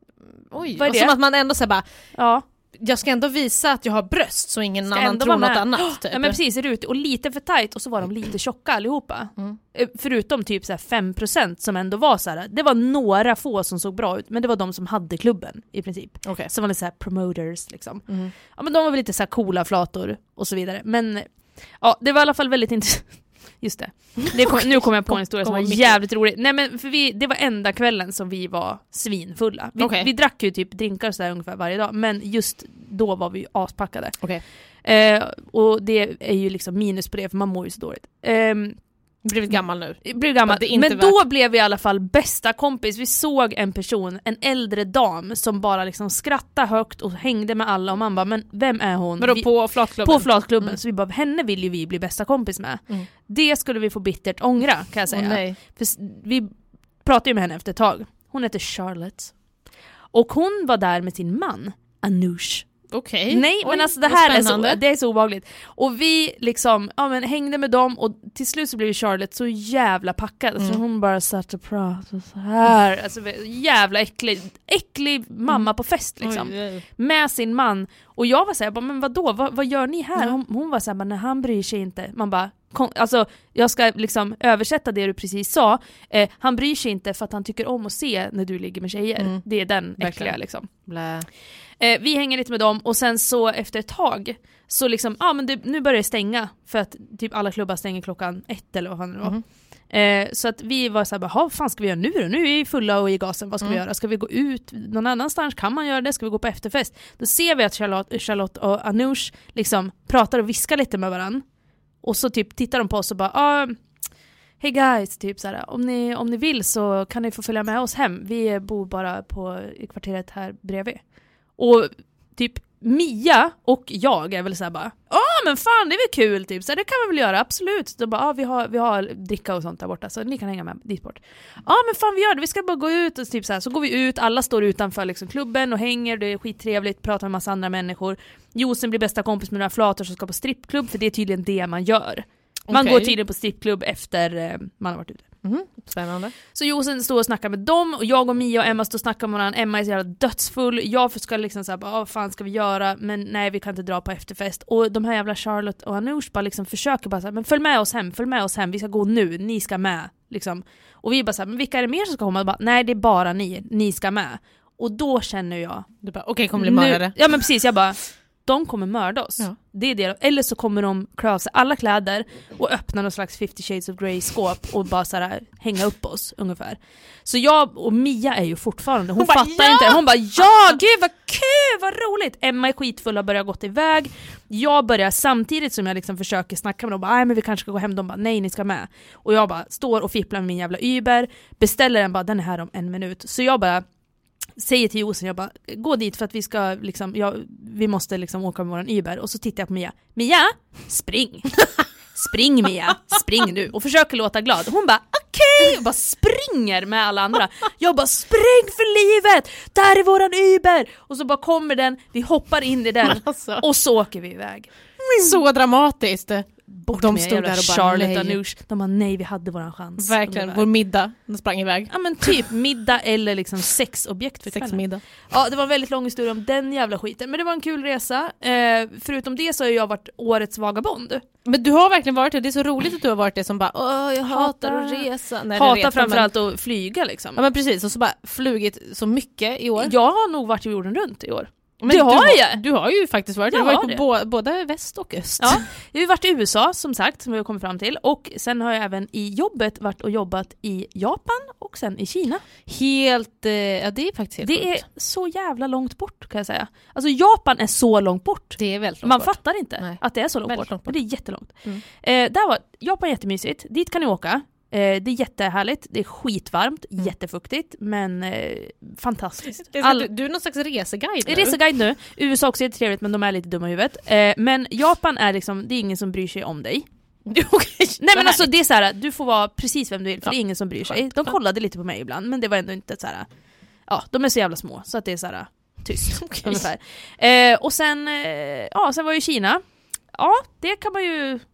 Oj, vad är och det? som att man ändå säger bara, ja. jag ska ändå visa att jag har bröst så ingen Ska annan tror något annat. Typ. Ja men precis, ser ut och lite för tight och så var de lite tjocka allihopa. Mm. Förutom typ så här fem procent som ändå var så här. Det var några få som såg bra ut, men det var de som hade klubben i princip. Okay. Som var lite så här promoters liksom. Mm. Ja men de var väl lite så här coola flator och så vidare. Men ja, det var i alla fall väldigt intressant. Just det. det kom, nu kommer jag på en historia som var jävligt rolig. Nej men för vi, det var enda kvällen som vi var svinfulla. Vi, okay. vi drack ju typ drinkar så här ungefär varje dag, men just då var vi aspackade. Okay. Eh, och det är ju liksom minus på det, för man mår ju så dåligt. Eh, blivit gammal nu. Blev gammal. Men värt... då blev vi i alla fall bästa kompis. Vi såg en person, en äldre dam som bara liksom skrattade högt och hängde med alla och man bara, men vem är hon? Men då vi... på flatklubben? På flatklubben. Mm. Så vi bara, henne vill ju vi bli bästa kompis med. Mm. Det skulle vi få bittert ångra, kan jag säga. Oh, nej. För vi pratade ju med henne efter ett tag. Hon heter Charlotte. Och hon var där med sin man, Anoush. Okej. Okay. Nej, Oj, men alltså det här är så, det är så obehagligt. Och vi liksom, ja men hängde med dem och till slut så blev Charlotte så jävla packad. Mm. Så hon bara satt och pratade så här. Alltså jävla äcklig, äcklig mamma mm. på fest liksom. Oj, oj. Med sin man. Och jag var så här, men vadå, vad, vad gör ni här? Mm. Hon, hon var så här, när han bryr sig inte. Man bara, kom, alltså jag ska liksom översätta det du precis sa. Eh, han bryr sig inte för att han tycker om att se när du ligger med tjejer. Mm. Det är den äckliga liksom. Blä. Eh, vi hänger lite med dem och sen så efter ett tag så liksom, ja ah, men det, nu börjar det stänga för att typ alla klubbar stänger klockan ett eller vad fan det var. Mm. Eh, så att vi var så här, vad fan ska vi göra nu då? Nu är vi fulla och i gasen, vad ska mm. vi göra? Ska vi gå ut någon annanstans? Kan man göra det? Ska vi gå på efterfest? Då ser vi att Charlotte, Charlotte och Anoush liksom pratar och viskar lite med varandra. Och så typ tittar de på oss och bara, ah, hey guys, typ så här, om ni, om ni vill så kan ni få följa med oss hem. Vi bor bara på i kvarteret här bredvid. Och typ Mia och jag är väl så här bara, ja men fan det är väl kul typ, så det kan vi väl göra, absolut. Då bara, ja vi har, vi har dricka och sånt där borta så ni kan hänga med dit bort. Ja men fan vi gör det, vi ska bara gå ut och typ så här, så går vi ut, alla står utanför liksom klubben och hänger, det är skittrevligt, pratar med massa andra människor. Josen blir bästa kompis med några flator som ska på strippklubb, för det är tydligen det man gör. Man okay. går tydligen på strippklubb efter eh, man har varit ute. Mm, spännande. Så Josen står och snackar med dem och jag och Mia och Emma står och snackar med varandra. Emma är så jävla dödsfull. Jag ska liksom såhär, vad fan ska vi göra? Men nej, vi kan inte dra på efterfest. Och de här jävla Charlotte och Anoush bara liksom försöker bara såhär, men följ med oss hem, följ med oss hem. Vi ska gå nu, ni ska med. Liksom. Och vi bara såhär, men vilka är det mer som ska komma? Bara, nej, det är bara ni, ni ska med. Och då känner jag, okej, okay, kommer bli mördade. Ja men precis, jag bara, de kommer mörda oss. Ja. Det är det. Eller så kommer de klä av sig alla kläder och öppna någon slags fifty shades of Grey skåp och bara så här, hänga upp oss ungefär. Så jag och Mia är ju fortfarande, hon, hon fattar bara, ja! inte. Hon bara, ja gud vad kul, vad roligt. Emma är skitfull och börjar gått iväg. Jag börjar samtidigt som jag liksom försöker snacka med dem. Nej men vi kanske ska gå hem. De bara, nej ni ska med. Och jag bara står och fipplar med min jävla Uber. Beställer den bara, den är här om en minut. Så jag bara säger till Josen, jag bara, gå dit för att vi ska liksom, ja, vi måste liksom åka med våran Uber. Och så tittar jag på Mia. Mia, spring! Spring Mia, spring nu. Och försöker låta glad. Hon bara, okej! Okay! Och bara springer med alla andra. Jag bara, spring för livet! Där är våran Uber! Och så bara kommer den, vi hoppar in i den. Alltså. Och så åker vi iväg. Så dramatiskt. Bort de stod där och bara, Charlotte och Anoush, de bara, nej vi hade våran chans. Verkligen, vår middag, de sprang iväg. Ja men typ middag eller liksom sexobjekt för sexmiddag. Ja, det var en väldigt lång historia om den jävla skiten. Men det var en kul resa. eh, Förutom det så har jag varit årets vagabond. Men du har verkligen varit det, det är så roligt att du har varit det som bara, åh jag hatar att resa. Nej, hatar resa, framförallt men... att flyga liksom. Ja men precis, och så bara flugit så mycket i år. Jag har nog varit i jorden runt i år. Men du, har du, jag. du har ju faktiskt varit, du har varit på bo, både väst och öst. Ja, jag har varit i U S A som sagt, som vi har kommit fram till. Och sen har jag även i jobbet varit och jobbat i Japan och sen i Kina. Helt, eh, ja det är faktiskt helt Det sjukt. är så jävla långt bort kan jag säga. Alltså Japan är så långt bort. Det är väldigt långt Man bort. fattar inte Nej. att det är så långt bort. långt bort. Det är jättelångt. Mm. Eh, där var Japan jättemysigt. Dit kan ni åka. Eh, det är jättehärligt, det är skitvarmt, mm. jättefuktigt, men eh, fantastiskt. All... Du, du är någon slags reseguide nu. Reseguide nu. U S A också är trevligt, men de är lite dumma i huvudet. Eh, men Japan är liksom, det är ingen som bryr sig om dig. Okay, Nej men alltså det är så här, du får vara precis vem du vill, för ja. det är ingen som bryr sig. De kollade lite på mig ibland, men det var ändå inte så här. Ja, de är så jävla små, så att det är så här tyst okay. ungefär. Eh, och sen, eh, ja, sen var ju Kina. Ja, det kan man ju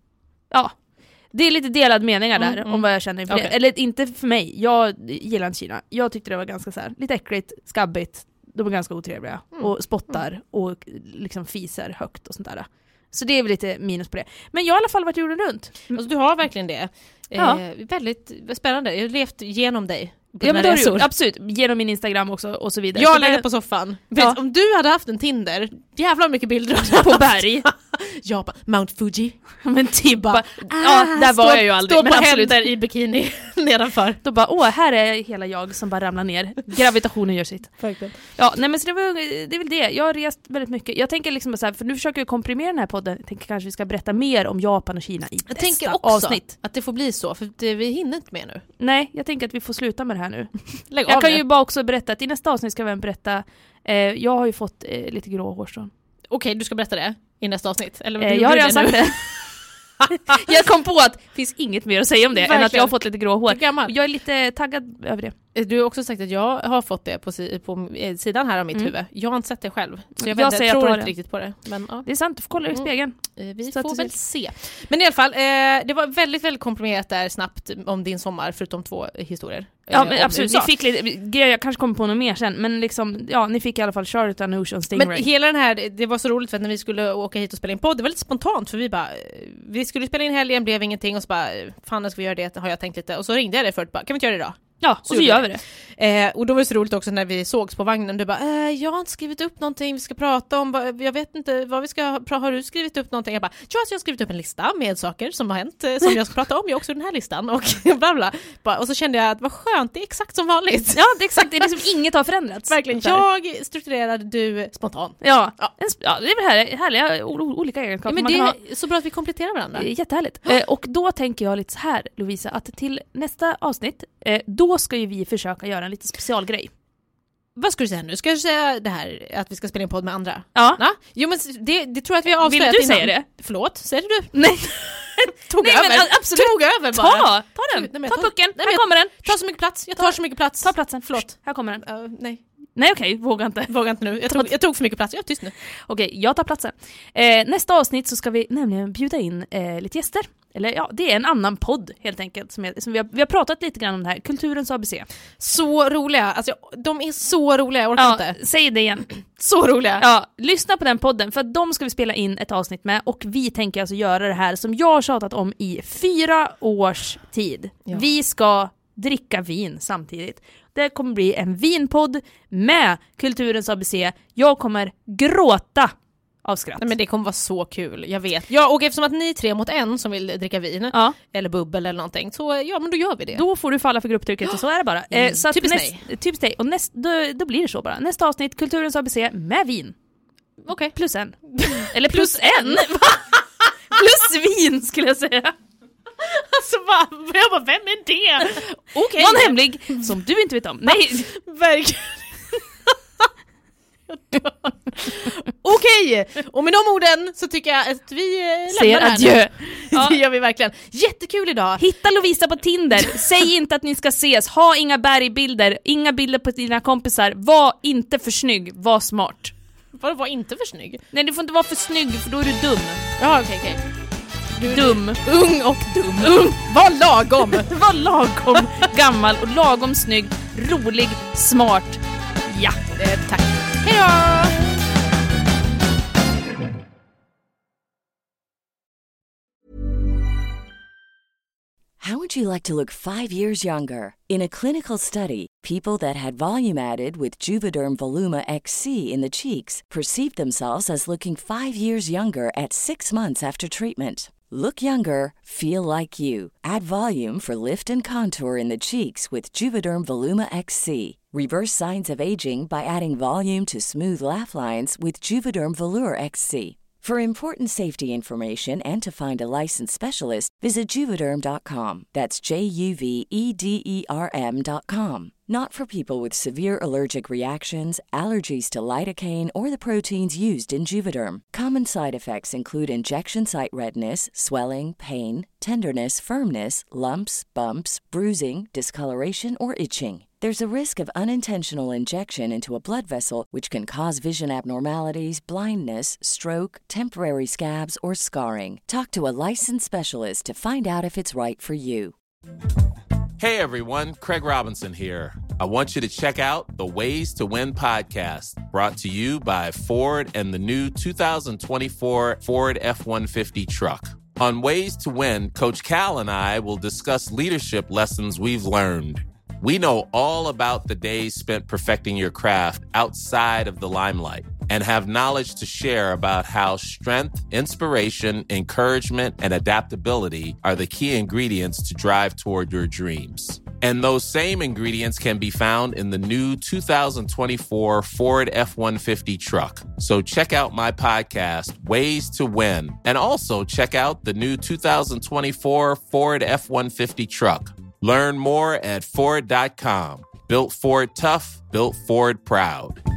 ja, det är lite delad meningar där Mm, om vad jag känner för okay. det. Eller inte för mig, jag gillar inte Kina. Jag tyckte det var ganska så här, lite äckligt, skabbigt. De är ganska otrevliga mm. och spottar mm. och liksom fiser högt och sånt där. Så det är väl lite minus på det. Men jag har i alla fall varit jorden runt. Alltså, du har verkligen det. Ja. Eh, väldigt spännande. Jag har levt genom dig. Ja, men då har du gjort, absolut. Genom min Instagram också och så vidare. Jag har så legat det... på soffan. Ja. Om du hade haft en Tinder, jävla mycket bilder på berg. Japan, Mount Fuji. Men typ bara, ah, ja, där var stå, jag ju aldrig. Stå men på absolut. händer i bikini nedanför. Då bara, åh, här är hela jag som bara ramlar ner. Gravitationen gör sitt. Ja, nej men så det, var, det är väl det. Jag har rest väldigt mycket. Jag tänker liksom så här, för nu försöker jag komprimera den här podden. Jag tänker kanske vi ska berätta mer om Japan och Kina i jag nästa tänker också avsnitt. Att det får bli så, för det, vi hinner inte med nu. Nej, jag tänker att vi får sluta med det här nu. Lägg jag av kan det. ju bara också berätta att i nästa avsnitt ska vi berätta, eh, jag har ju fått eh, lite grå hårstrån. Okej, okay, du ska berätta det i nästa avsnitt. Eller eh, jag har redan sagt det. Jag kom på att det finns inget mer att säga om det. Verkligen. Än att jag har fått lite grå hår. Jag är lite taggad över det. Du har också sagt att jag har fått det på, si- på sidan här av mitt mm. huvud. Jag har inte sett det själv. Så jag, jag, vet, jag tror inte det. riktigt på det. Men, ja. Det är sant, du får kolla i spegeln. Mm. Vi så får väl se. Men i alla fall, eh, det var väldigt, väldigt komprimerat där snabbt om din sommar, förutom två historier. Ja, men absolut. Ni fick lite, jag kanske kommer på något mer sen, men liksom, ja, ni fick i alla fall Charlotte and Ocean Stingray. Men hela den här, det var så roligt för att när vi skulle åka hit och spela in podd, det var lite spontant för vi bara, vi skulle spela in helgen, blev ingenting och så bara, fan ska vi göra det, har jag tänkt lite. Och så ringde jag dig förut, bara, kan vi inte göra det idag? Ja, och så, så gör vi det. Eh, och då var det så roligt också när vi sågs på vagnen. Du bara, eh, jag har inte skrivit upp någonting vi ska prata om. Jag vet inte vad vi ska ha. Har du skrivit upp någonting? Jag bara, ja, så jag har skrivit upp en lista med saker som har hänt eh, som jag ska prata om. Jag har också den här listan och bla bla. Bara, och så kände jag att vad skönt, det är exakt som vanligt. Ja, det är exakt. Det är liksom inget har förändrats. Verkligen. Jag strukturerad, du spontan. Ja, ja. ja det är väl här, härliga olika egenskaper. Ja, men det är ha. Så bra att vi kompletterar varandra. Jättehärligt. Eh, och då tänker jag lite så här, Lovisa, att till nästa avsnitt, eh, då ska ju vi försöka göra en lite specialgrej. Vad ska du säga nu? Ska du säga det här att vi ska spela in podd med andra? Ja. ja? Jo, men det, det tror jag att vi har avslöjat. Vill du innan. säga det? Förlåt, säger du? Nej. Tog Nej, över. Men, absolut. Tog över bara. Ta, ta den. Nej, ta ta, pucken. Nej, här kommer den. Ta så mycket plats. Jag tar ta, så mycket plats. Ta platsen. Förlåt. Här kommer den. Uh, nej. Nej, okej. Okay. Våga inte. Våga inte nu. Jag tog, jag tog för mycket plats. Jag är tyst nu. Okej, okay, jag tar platsen. Eh, nästa avsnitt så ska vi nämligen bjuda in eh, lite gäster. Eller ja, det är en annan podd helt enkelt. Som, är, som vi, har, vi har pratat lite grann om det här. Kulturens A B C. Så roliga. Alltså, de är så roliga. Jag orkar ja, inte. Säg det igen. Så roliga. Ja, lyssna på den podden. För att de ska vi spela in ett avsnitt med. Och vi tänker alltså göra det här som jag har tjatat om i fyra års tid. Ja. Vi ska dricka vin samtidigt. Det kommer bli en vinpodd med Kulturens A B C. Jag kommer gråta av skratt. Nej, men det kommer vara så kul, jag vet. Ja, och eftersom att ni tre mot en som vill dricka vin, ja. eller bubbel eller någonting, så ja, men då gör vi det. Då får du falla för grupptrycket och så är det bara. Eh, så typiskt näst, dig. Typiskt dig. Och näst, då, då blir det så bara. Nästa avsnitt, Kulturens A B C med vin. Okej. Okay. Plus en. Eller plus, plus en. Plus vin skulle jag säga. Alltså bara, jag bara, vem är det? Okay. Någon hemlig som du inte vet om. Nej, verkligen. Okej, okay. Och med de orden så tycker jag att vi säger adjö. Ja. Det gör vi verkligen. Jättekul idag. Hitta Lovisa på Tinder. Säg inte att ni ska ses. Ha inga bergbilder. Inga bilder på dina kompisar. Var inte för snygg. Var smart. Var, var inte för snygg? Nej, du får inte vara för snygg för då är du dum. Ja, okej, okay, okej. Okay. Du, dum. Ung och dum. Ung. Var lagom. Var lagom. Gammal och lagom snygg. Rolig. Smart. Ja. Eh, tack. Hej då! How would you like to look five years younger? In a clinical study, people that had volume added with Juvederm Voluma X C in the cheeks perceived themselves as looking five years younger at six months after treatment. Look younger, feel like you. Add volume for lift and contour in the cheeks with Juvederm Voluma X C. Reverse signs of aging by adding volume to smooth laugh lines with Juvederm Volure X C. For important safety information and to find a licensed specialist, visit Juvederm dot com. That's J U V E D E R M dot com. Not for people with severe allergic reactions, allergies to lidocaine, or the proteins used in Juvederm. Common side effects include injection site redness, swelling, pain, tenderness, firmness, lumps, bumps, bruising, discoloration, or itching. There's a risk of unintentional injection into a blood vessel, which can cause vision abnormalities, blindness, stroke, temporary scabs, or scarring. Talk to a licensed specialist to find out if it's right for you. Hey everyone, Craig Robinson here. I want you to check out the Ways to Win podcast, brought to you by Ford and the new two thousand twenty-four Ford F one fifty truck. On Ways to Win, Coach Cal and I will discuss leadership lessons we've learned. We know all about the days spent perfecting your craft outside of the limelight and have knowledge to share about how strength, inspiration, encouragement, and adaptability are the key ingredients to drive toward your dreams. And those same ingredients can be found in the new two thousand twenty-four Ford F one fifty truck. So check out my podcast, Ways to Win, and also check out the new two thousand twenty-four Ford F one fifty truck. Learn more at Ford dot com. Built Ford tough, built Ford proud.